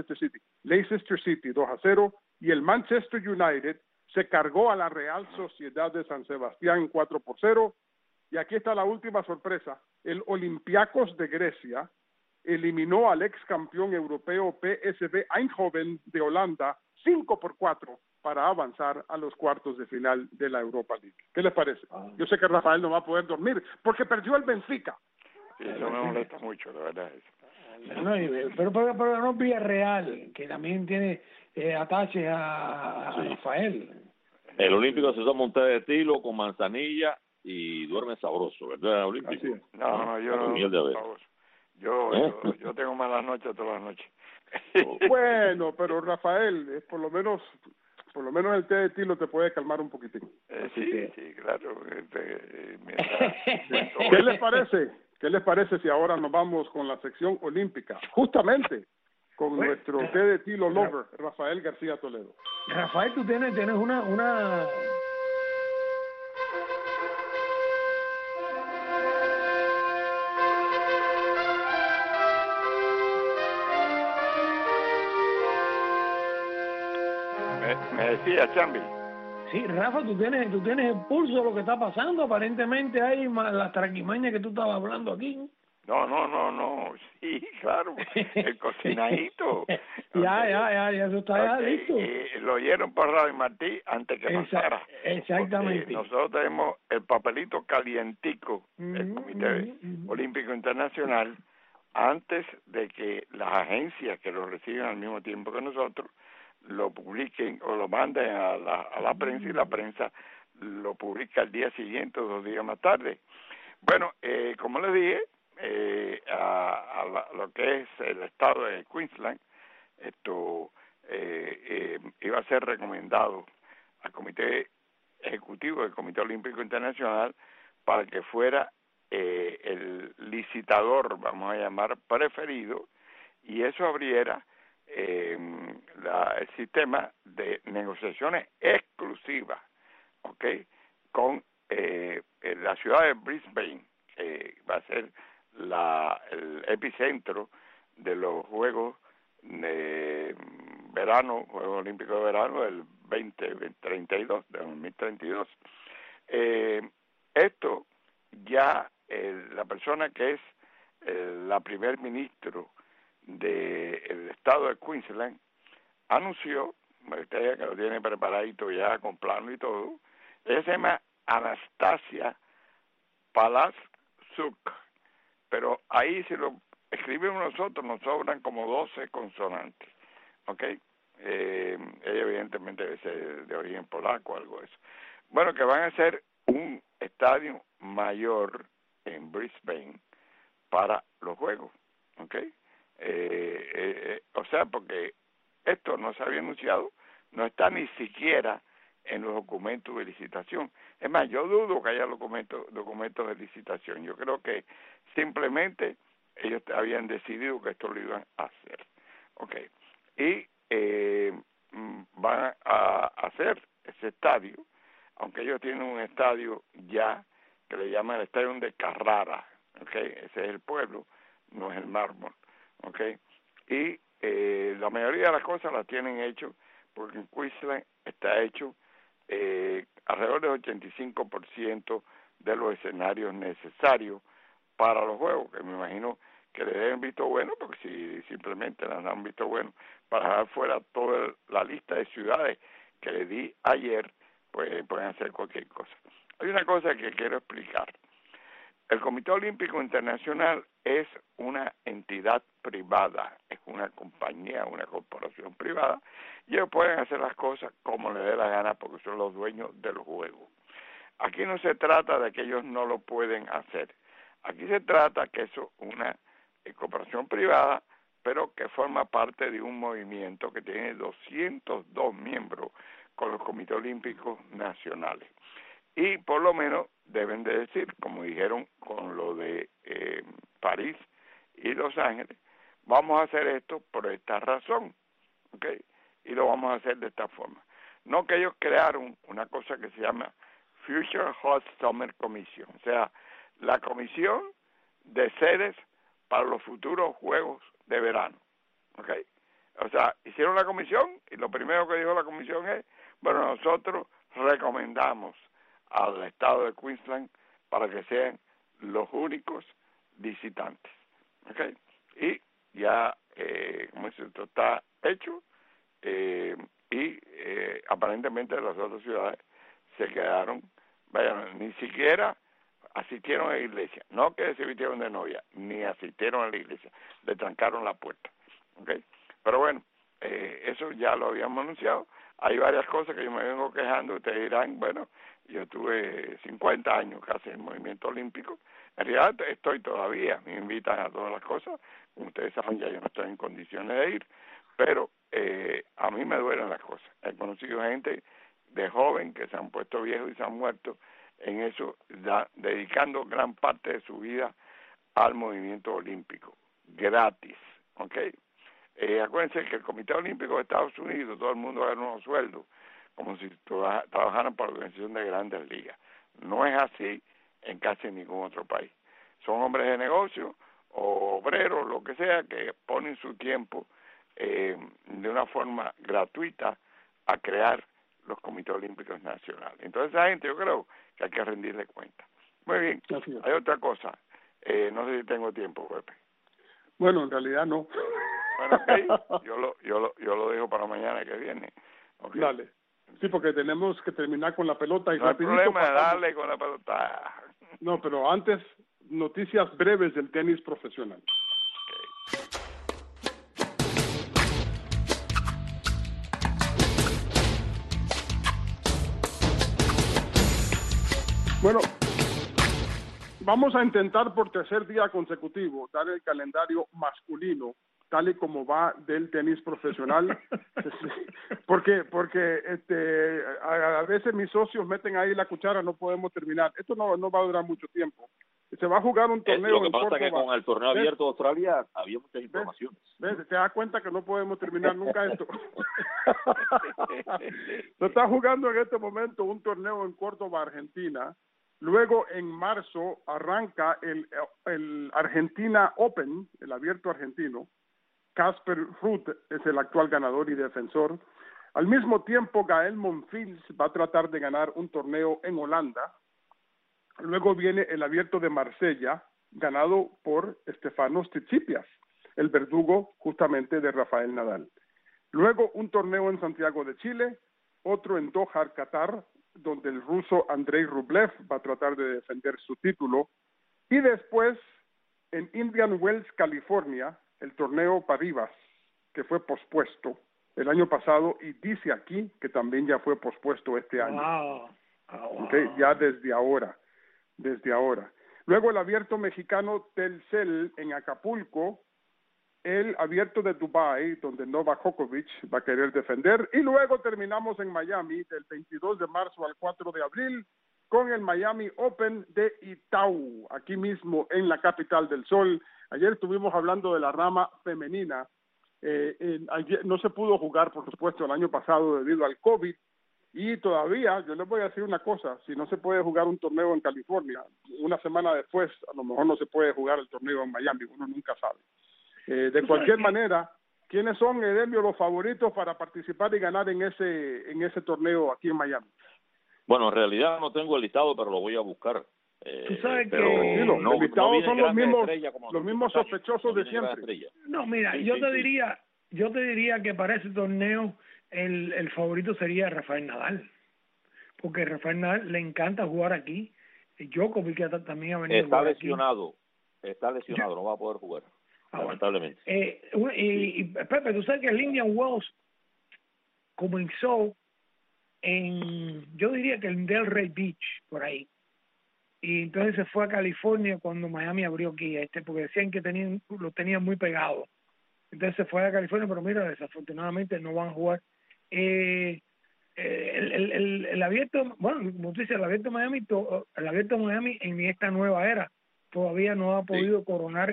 2-0. Y el Manchester United se cargó a la Real Sociedad de San Sebastián 4-0. Y aquí está la última sorpresa. El Olympiacos de Grecia eliminó al ex campeón europeo PSV Eindhoven de Holanda 5-4 para avanzar a los cuartos de final de la Europa League. ¿Qué les parece? Yo sé que Rafael no va a poder dormir porque perdió el Benfica. Sí, eso me molesta mucho, la verdad. No, pero no Villarreal, que también tiene ataches a Rafael. El Olímpico se toma un té de estilo con manzanilla y duerme sabroso, ¿verdad, Olímpico? No, yo no. Yo tengo malas noches todas las noches. Bueno, pero Rafael, por lo menos el té de estilo te puede calmar un poquitín. Sí, claro. ¿Qué les parece si ahora nos vamos con la sección olímpica? Justamente con nuestro té de estilo lover, Rafael García Toledo. Rafael, tú tienes una... Me decía Chambi. Sí, Rafa, tú tienes el pulso de lo que está pasando. Aparentemente hay las traquimañas que tú estabas hablando aquí. No. Sí, claro. El cocinadito. Ya, eso está listo. Lo oyeron por Radio Martí antes que pasara. Exactamente. Porque nosotros tenemos el papelito calientico del Comité Olímpico Internacional antes de que las agencias que lo reciben al mismo tiempo que nosotros lo publiquen o lo manden a la prensa, y la prensa lo publica el día siguiente o 2 días más tarde. Bueno, como les dije, lo que es el estado de Queensland, esto iba a ser recomendado al Comité Ejecutivo del Comité Olímpico Internacional para que fuera el licitador, vamos a llamar, preferido, y eso abriera el sistema de negociaciones exclusivas, ¿okay?, con la ciudad de Brisbane, que va a ser el epicentro de los Juegos de verano, Juegos Olímpicos de Verano del 2032, del 2032. Esto ya la persona que es la primer ministro del estado de Queensland anunció, usted que lo tiene preparadito ya con plano y todo, ella se llama Anastasia Palaszczuk, pero ahí si lo escribimos nosotros nos sobran como 12 consonantes, ¿ok? Ella evidentemente debe ser de origen polaco o algo de eso. Bueno, que van a hacer un estadio mayor en Brisbane para los Juegos, ¿ok? O sea, porque esto no se había anunciado, no está ni siquiera en los documentos de licitación. Es más, yo dudo que haya documentos de licitación. Yo creo que simplemente ellos habían decidido que esto lo iban a hacer. Okay. Y van a hacer ese estadio, aunque ellos tienen un estadio ya que le llaman el estadio de Carrara, okay, ese es el pueblo, no es el mármol, okay, y la mayoría de las cosas las tienen hecho porque en Queensland está hecho alrededor del 85% de los escenarios necesarios para los juegos, que me imagino que le den visto bueno, porque si simplemente les dan visto bueno para dejar fuera toda la lista de ciudades que le di ayer, pues pueden hacer cualquier cosa. Hay una cosa que quiero explicar. El Comité Olímpico Internacional es una entidad privada, es una compañía, una corporación privada, y ellos pueden hacer las cosas como les dé la gana porque son los dueños de los juegos. Aquí no se trata de que ellos no lo pueden hacer. Aquí se trata que eso es una corporación privada, pero que forma parte de un movimiento que tiene 202 miembros con los comités olímpicos nacionales. Y por lo menos deben de decir, como dijeron con lo de París y Los Ángeles, vamos a hacer esto por esta razón, ¿ok? Y lo vamos a hacer de esta forma. No que ellos crearon una cosa que se llama Future Host Summer Commission, o sea, la comisión de sedes para los futuros Juegos de Verano, ¿ok? O sea, hicieron la comisión y lo primero que dijo la comisión es, bueno, nosotros recomendamos al estado de Queensland para que sean los únicos visitantes, ¿ok? Y ya, como dice, esto está hecho y aparentemente las otras ciudades se quedaron, ni siquiera asistieron a la iglesia, no que se vistieron de novia, ni asistieron a la iglesia, le trancaron la puerta, ¿ok? Pero bueno, eso ya lo habíamos anunciado. Hay varias cosas que yo me vengo quejando, ustedes dirán, bueno, yo tuve 50 años casi en el movimiento olímpico, en realidad estoy todavía, me invitan a todas las cosas, como ustedes saben ya yo no estoy en condiciones de ir, pero a mí me duelen las cosas. He conocido gente de joven que se han puesto viejos y se han muerto en eso, dedicando gran parte de su vida al movimiento olímpico, gratis, ¿ok? Acuérdense que el Comité Olímpico de Estados Unidos, todo el mundo gana unos sueldos, como si trabajaran para la organización de grandes ligas. No es así en casi ningún otro país. Son hombres de negocio o obreros, lo que sea, que ponen su tiempo de una forma gratuita a crear los comités olímpicos nacionales. Entonces esa gente yo creo que hay que rendirle cuenta. Muy bien, hay otra cosa, no sé si tengo tiempo, Pepe. Bueno, en realidad no. Bueno, okay. yo lo dejo para mañana que viene. Okay. Dale. Sí, porque tenemos que terminar con la pelota. Y no hay problema, dale con la pelota. No, pero antes, noticias breves del tenis profesional. Okay. Bueno, vamos a intentar por tercer día consecutivo dar el calendario masculino tal y como va del tenis profesional, porque a veces mis socios meten ahí la cuchara, no podemos terminar. Esto no va a durar mucho tiempo. Se va a jugar un torneo lo que en pasa Córdoba. Es que con el torneo abierto de Australia había muchas informaciones. ¿Ves? Te das cuenta que no podemos terminar nunca esto. Se está jugando en este momento un torneo en Córdoba, Argentina. Luego, en marzo, arranca el Argentina Open, el abierto argentino. Casper Ruud es el actual ganador y defensor. Al mismo tiempo, Gael Monfils va a tratar de ganar un torneo en Holanda. Luego viene el abierto de Marsella, ganado por Stefanos Tsitsipas, el verdugo justamente de Rafael Nadal. Luego un torneo en Santiago de Chile, otro en Doha, Qatar, donde el ruso Andrei Rublev va a tratar de defender su título. Y después, en Indian Wells, California, el torneo Paribas, que fue pospuesto el año pasado, y dice aquí que también ya fue pospuesto este año. Wow. Okay, ya desde ahora. Luego el abierto mexicano Telcel en Acapulco, el abierto de Dubái, donde Novak Djokovic va a querer defender, y luego terminamos en Miami del 22 de marzo al 4 de abril con el Miami Open de Itau, aquí mismo en la capital del sol. Ayer estuvimos hablando de la rama femenina. Ayer no se pudo jugar, por supuesto, el año pasado debido al COVID, y todavía, yo les voy a decir una cosa, si no se puede jugar un torneo en California, una semana después, a lo mejor no se puede jugar el torneo en Miami, uno nunca sabe. De cualquier manera, ¿quiénes son, Edemio, los favoritos para participar y ganar en ese torneo aquí en Miami? Bueno, en realidad no tengo el listado, pero lo voy a buscar. Tú sabes pero que no, el listado no son los mismos sospechosos de siempre. No, mira, Sí, yo sí, te sí. diría que para ese torneo el favorito sería Rafael Nadal, porque Rafael Nadal le encanta jugar aquí. Djokovic que también ha venido a jugar aquí. Está lesionado, no va a poder jugar, lamentablemente. Y Pepe, tú sabes que el Indian Wells comenzó yo diría que en Delray Beach, por ahí. Y entonces se fue a California cuando Miami abrió aquí, porque decían que lo tenían muy pegado. Entonces se fue a California, pero mira, desafortunadamente no van a jugar. El abierto, bueno, como tú dices, el abierto Miami en esta nueva era todavía no ha podido coronar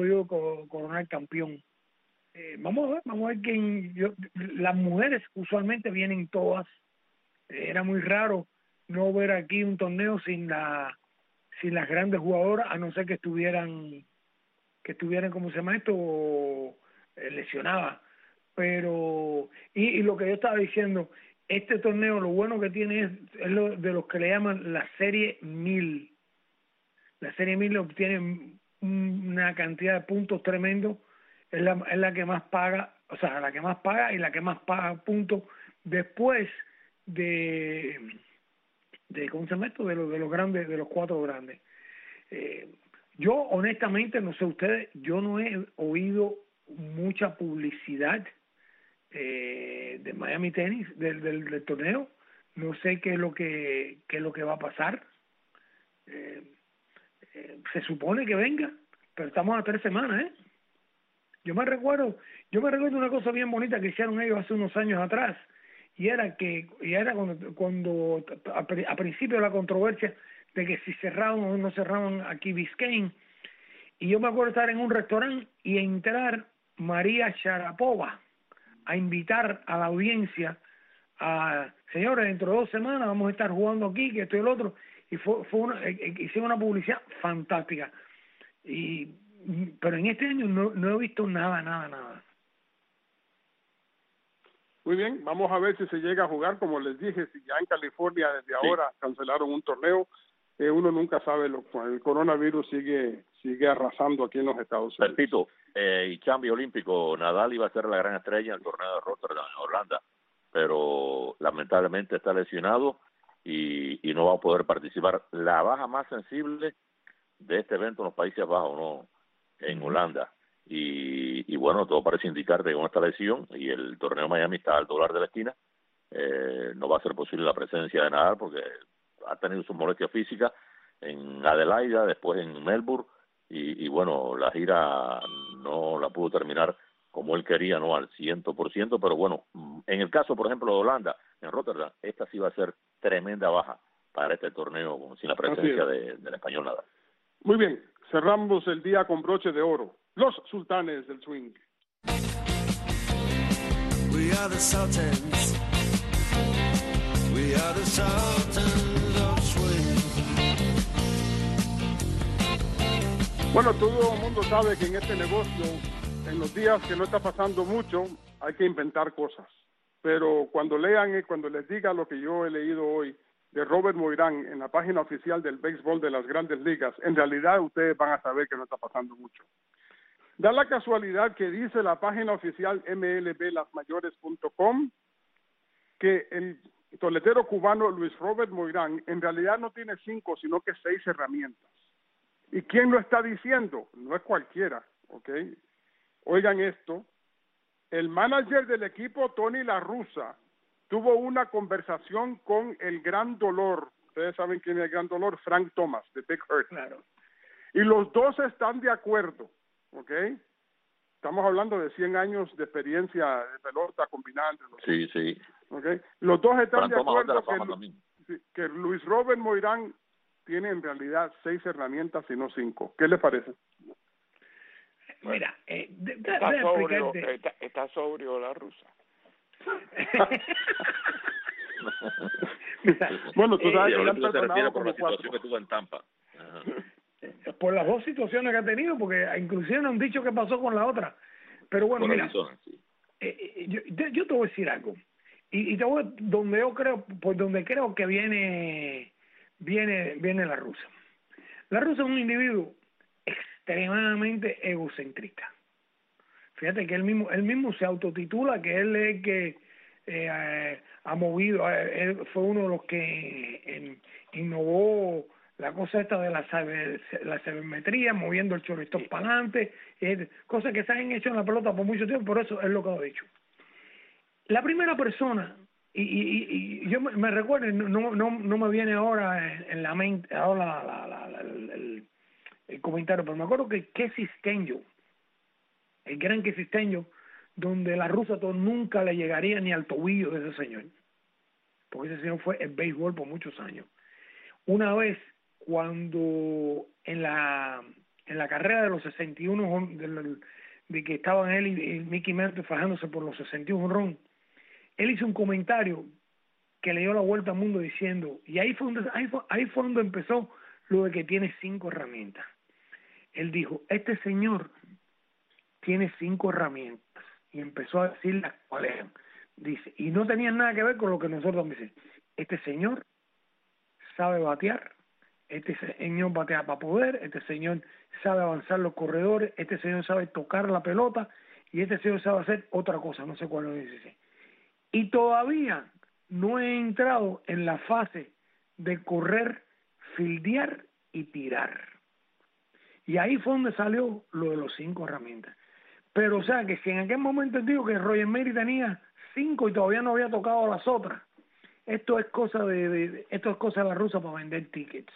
campeón. Vamos a ver las mujeres usualmente vienen todas. Era muy raro no ver aquí un torneo sin las grandes jugadoras, a no ser que estuvieran ¿cómo se llama esto? Lesionadas. Pero y lo que yo estaba diciendo, este torneo lo bueno que tiene es lo de los que le llaman la serie 1000. La serie 1000 obtiene una cantidad de puntos tremendo, es la que más paga, o sea, la que más paga y la que más paga puntos después de ¿cómo se llama esto? De los grandes, de los cuatro grandes. Yo honestamente, no sé ustedes, yo no he oído mucha publicidad de Miami Tennis, del torneo. No sé qué es lo que va a pasar. Se supone que venga, pero estamos a 3 semanas, ¿eh? Yo me recuerdo una cosa bien bonita que hicieron ellos hace unos años atrás, y era cuando a principio de la controversia de que si cerraban o no cerraban aquí Biscayne, y yo me acuerdo estar en un restaurante y entrar María Sharapova a invitar a la audiencia señores, dentro de 2 semanas vamos a estar jugando aquí, que esto y el otro, y hicieron una publicidad fantástica, pero en este año no he visto nada. Muy bien, vamos a ver si se llega a jugar. Como les dije, si ya en California desde ahora cancelaron un torneo, uno nunca sabe, el coronavirus sigue arrasando aquí en los Estados Unidos. Repito, y cambio olímpico, Nadal iba a ser la gran estrella en el torneo de Rotterdam, en Holanda, pero lamentablemente está lesionado y no va a poder participar. La baja más sensible de este evento en los Países Bajos, ¿no? En Holanda. Y bueno, todo parece indicar que con esta lesión y el torneo Miami está al $1 de la esquina, no va a ser posible la presencia de Nadal porque ha tenido sus molestias físicas en Adelaida, después en Melbourne, y bueno, la gira no la pudo terminar como él quería, no al 100%, pero bueno, en el caso, por ejemplo, de Holanda, en Rotterdam, esta sí va a ser tremenda baja para este torneo sin la presencia del español Nadal. Muy bien, cerramos el día con broche de oro. Los sultanes del swing. We are the Sultans. We are the Sultans of swing. Bueno, todo el mundo sabe que en este negocio, en los días que no está pasando mucho, hay que inventar cosas. Pero cuando lean, cuando les diga lo que yo he leído hoy de Robert Moirán en la página oficial del béisbol de las Grandes Ligas, en realidad ustedes van a saber que no está pasando mucho. Da la casualidad que dice la página oficial mlblasmayores.com que el toletero cubano Luis Robert Moirán en realidad no tiene 5, sino que 6 herramientas. ¿Y quién lo está diciendo? No es cualquiera, ¿ok? Oigan esto, el manager del equipo, Tony La Russa, tuvo una conversación con el Gran Dolor. Ustedes saben quién es el Gran Dolor, Frank Thomas, de Big Hurt. Claro. Y los dos están de acuerdo, ¿ok? Estamos hablando de 100 años de experiencia de pelota combinada entre los dos. Sí. ¿Okay? Los dos están Frank de acuerdo que Luis Robert Moirán tiene en realidad 6 herramientas y no 5. ¿Qué le parece? Mira, está sobrio La Russa. Bueno, tú sabes que le han perdonado por la como 4. situación que tuvo en Tampa. Ajá. Por las dos situaciones que ha tenido, porque inclusive no han dicho qué pasó con la otra. Pero bueno, Por mira, Arizona, sí. yo te voy a decir algo. Y te voy donde creo que viene La Russa. La Russa es un individuo extremadamente egocentrista. Fíjate que él mismo se autotitula que él es el que ha movido, él fue uno de los que innovó la cosa esta de la sabermetría, moviendo el shortstop para adelante, cosas que se han hecho en la pelota por mucho tiempo, por eso es lo que ha dicho. La primera persona, y yo me recuerdo, no me viene ahora en la mente ahora el comentario, pero me acuerdo que Casey Stengel, el gran Casey Stengel, donde La Russa nunca le llegaría ni al tobillo de ese señor, porque ese señor fue el béisbol por muchos años. Una vez, cuando en la carrera de los 61, de que estaban él y Mickey Mantle fajándose por los 61 honrón, él hizo un comentario que le dio la vuelta al mundo diciendo, y ahí fue donde empezó lo de que tiene 5 herramientas. Él dijo, este señor tiene 5 herramientas, y empezó a decirlas cuáles eran. Dice, y no tenían nada que ver con lo que nosotros decimos. Este señor sabe batear, este señor batea para poder, este señor sabe avanzar los corredores, este señor sabe tocar la pelota, y este señor sabe hacer otra cosa, no sé cuál lo dice. Y todavía no he entrado en la fase de correr, fildear y tirar. Y ahí fue donde salió lo de los 5 herramientas. Pero o sea que si en aquel momento digo que Roger Maris tenía 5 y todavía no había tocado las otras, esto es cosa de La Russa para vender tickets.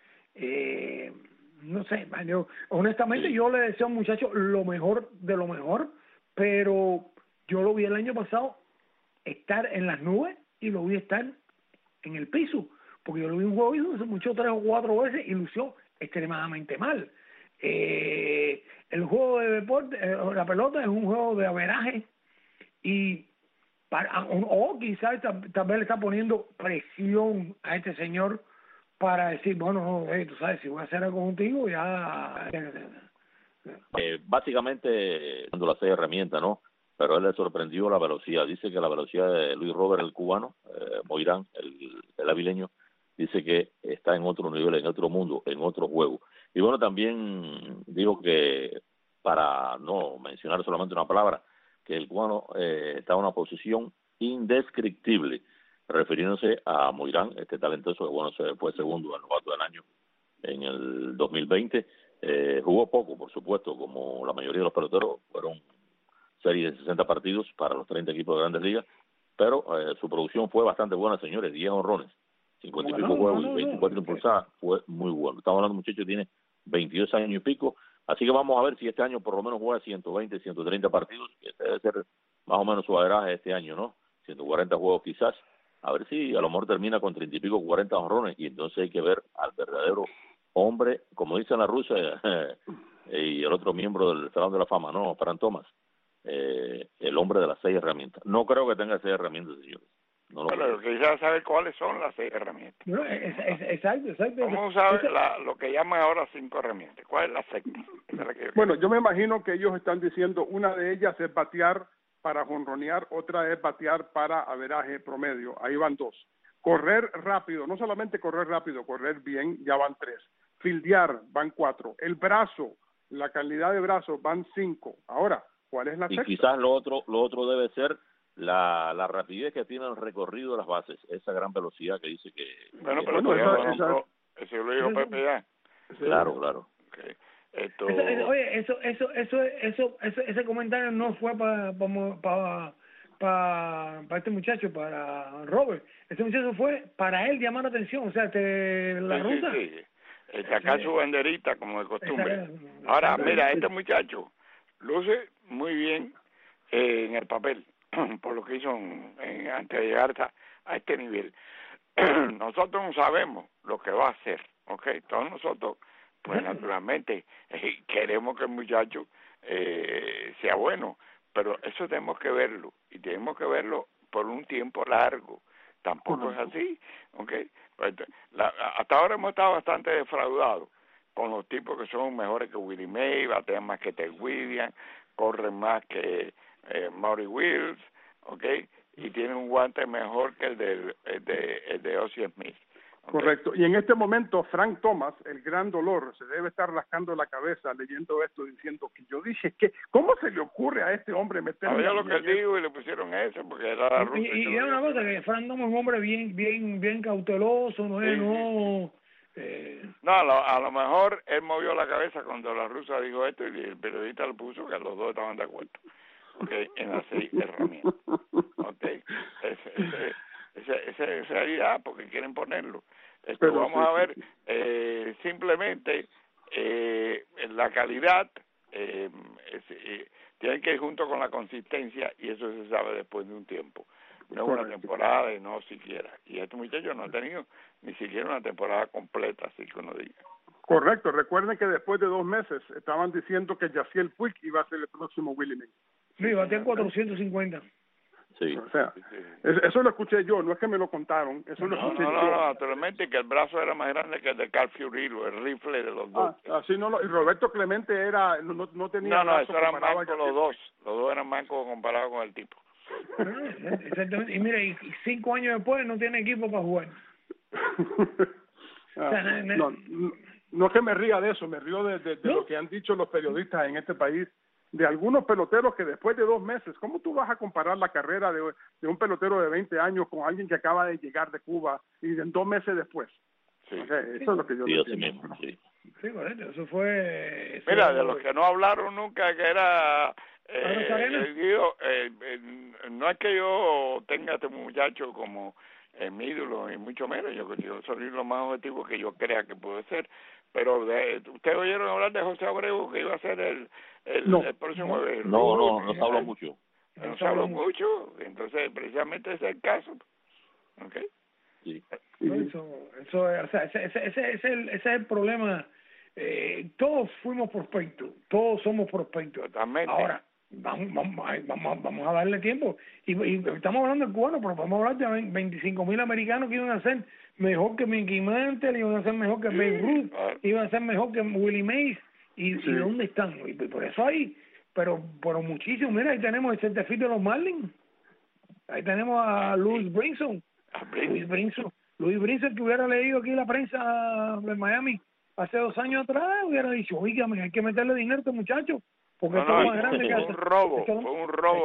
No sé, yo, honestamente yo le deseo a un muchacho lo mejor de lo mejor, pero yo lo vi el año pasado estar en las nubes y lo vi estar en el piso, porque yo lo vi un juego y se muchó 3 o 4 veces y lució extremadamente mal. El juego de deporte, la pelota es un juego de averaje y quizás tal vez le está poniendo presión a este señor para decir, bueno, tú sabes, si voy a hacer algo contigo ya... Básicamente, cuando las 6 herramientas, ¿no? Pero él le sorprendió la velocidad. Dice que la velocidad de Luis Robert, el cubano, Moirán, el avileño, dice que está en otro nivel, en otro mundo, en otro juego. Y bueno, también digo que, para no mencionar solamente una palabra, que el cubano está en una posición indescriptible, refiriéndose a Moirán, este talentoso que bueno fue segundo al novato del año en el 2020. Jugó poco, por supuesto, como la mayoría de los peloteros, fueron series de 60 partidos para los 30 equipos de Grandes Ligas, pero su producción fue bastante buena, señores, 10 honrones, 50 y pico juegos y 24 impulsadas, fue muy bueno. Estamos hablando de un muchacho que tiene 22 años y pico, así que vamos a ver si este año por lo menos juega 120, 130 partidos, que debe ser más o menos su averaje este año, ¿no? 140 juegos quizás, a ver si a lo mejor termina con 30 y pico, 40 jonrones, y entonces hay que ver al verdadero hombre, como dicen la rusa y el otro miembro del Salón de la Fama, ¿no? Frank Thomas, el hombre de las 6 herramientas. No creo que tenga 6 herramientas, señores. No lo pero quisiera saber cuáles son las 6 herramientas. No, exacto. Vamos a usar lo que llaman ahora 5 herramientas. ¿Cuál es la sexta? Bueno, yo me imagino que ellos están diciendo una de ellas es batear para jonronear, otra es batear para averaje promedio. Ahí van 2. Correr rápido, no solamente correr rápido, correr bien, ya van 3. Fildear, van 4. El brazo, la calidad de brazo, van 5. Ahora, ¿cuál es la sexta? Y quizás lo otro debe ser la rapidez que tiene el recorrido de las bases, esa gran velocidad que dice que... Bueno, pero eso lo dijo Pepe ya. Claro. Okay. Oye, ese comentario no fue para este muchacho, para Robert. Ese muchacho fue para él llamar la atención, o sea, la ruta. Sí. Sacar su banderita como de costumbre. Ahora, mira, este muchacho luce muy bien en el papel, por lo que hizo antes de llegar a este nivel. Nosotros no sabemos lo que va a hacer, ¿ok? Todos nosotros, pues naturalmente, queremos que el muchacho sea bueno, pero eso tenemos que verlo, y tenemos que verlo por un tiempo largo. Tampoco es así, ¿ok? Pues, hasta ahora hemos estado bastante defraudados con los tipos que son mejores que Willie Mays, batean más que Ted Williams, corren más que Maury Wills, ¿ok? Y tienen un guante mejor que el de Ozzie Smith. Okay. Correcto. Y en este momento, Frank Thomas, el gran dolor, se debe estar rascando la cabeza leyendo esto, diciendo que yo dije que, ¿cómo se le ocurre a este hombre meterme? Había lo que digo y le pusieron eso, porque era la ruta. Y era una cosa, que Frank Thomas es un hombre bien cauteloso, no es, No, a lo mejor él movió la cabeza cuando la rusa dijo esto y el periodista le puso que los dos estaban de acuerdo. Okay, en las 6 herramientas. Okay. Esa porque quieren ponerlo. Vamos a ver, simplemente la calidad tiene que ir junto con la consistencia, y eso se sabe después de un tiempo. No es una temporada y no siquiera. Y este muchacho no ha tenido ni siquiera una temporada completa, así que uno diga. Correcto. Recuerden que después de 2 meses estaban diciendo que Yasiel Puig iba a ser el próximo Willie Mays. Sí, bateó 450. Sí. O sea, eso lo escuché yo, no es que me lo contaron, eso lo escuché yo. No, naturalmente que el brazo era más grande que el de Carl Fiorilo, el rifle de los dos. Así no, y Roberto Clemente no tenía No, eso eran mancos los dos eran mancos comparados con el tipo. Exactamente, y mira, y 5 años después no tiene equipo para jugar. No es que me ría de eso, me río de lo que han dicho los periodistas en este país, de algunos peloteros que después de 2 meses, ¿cómo tú vas a comparar la carrera de un pelotero de 20 años con alguien que acaba de llegar de Cuba y en 2 meses después? Sí. O sea, eso es lo que yo entiendo. Sí, correcto, eso fue... Mira, de los que no hablaron nunca, que era... no es que yo tenga a este muchacho como mi ídolo, y mucho menos, yo soy lo más objetivo que yo crea que puede ser, pero ustedes oyeron hablar de José Abreu, que iba a ser el próximo jueves. No se habló mucho. No se habló mucho, entonces precisamente ese es el caso. ¿Ok? Sí. Ese es el problema. Todos fuimos prospectos, todos somos prospectos. Totalmente. Ahora, vamos a darle tiempo. Y estamos hablando de cubanos, pero vamos a hablar de 25,000 americanos que iban a ser mejor que Mickey Mantle, iban a ser mejor que Babe Ruth, iban a ser mejor que Willie Mays. ¿Y dónde están? Y por eso hay, pero muchísimo. Mira, ahí tenemos el centerfield de los Marlins. Ahí tenemos a Louis Brinson. Louis Brinson, que hubiera leído aquí la prensa de Miami hace 2 años atrás, hubiera dicho, oígame, hay que meterle dinero a este muchacho, porque esto es más grande que... Fue un robo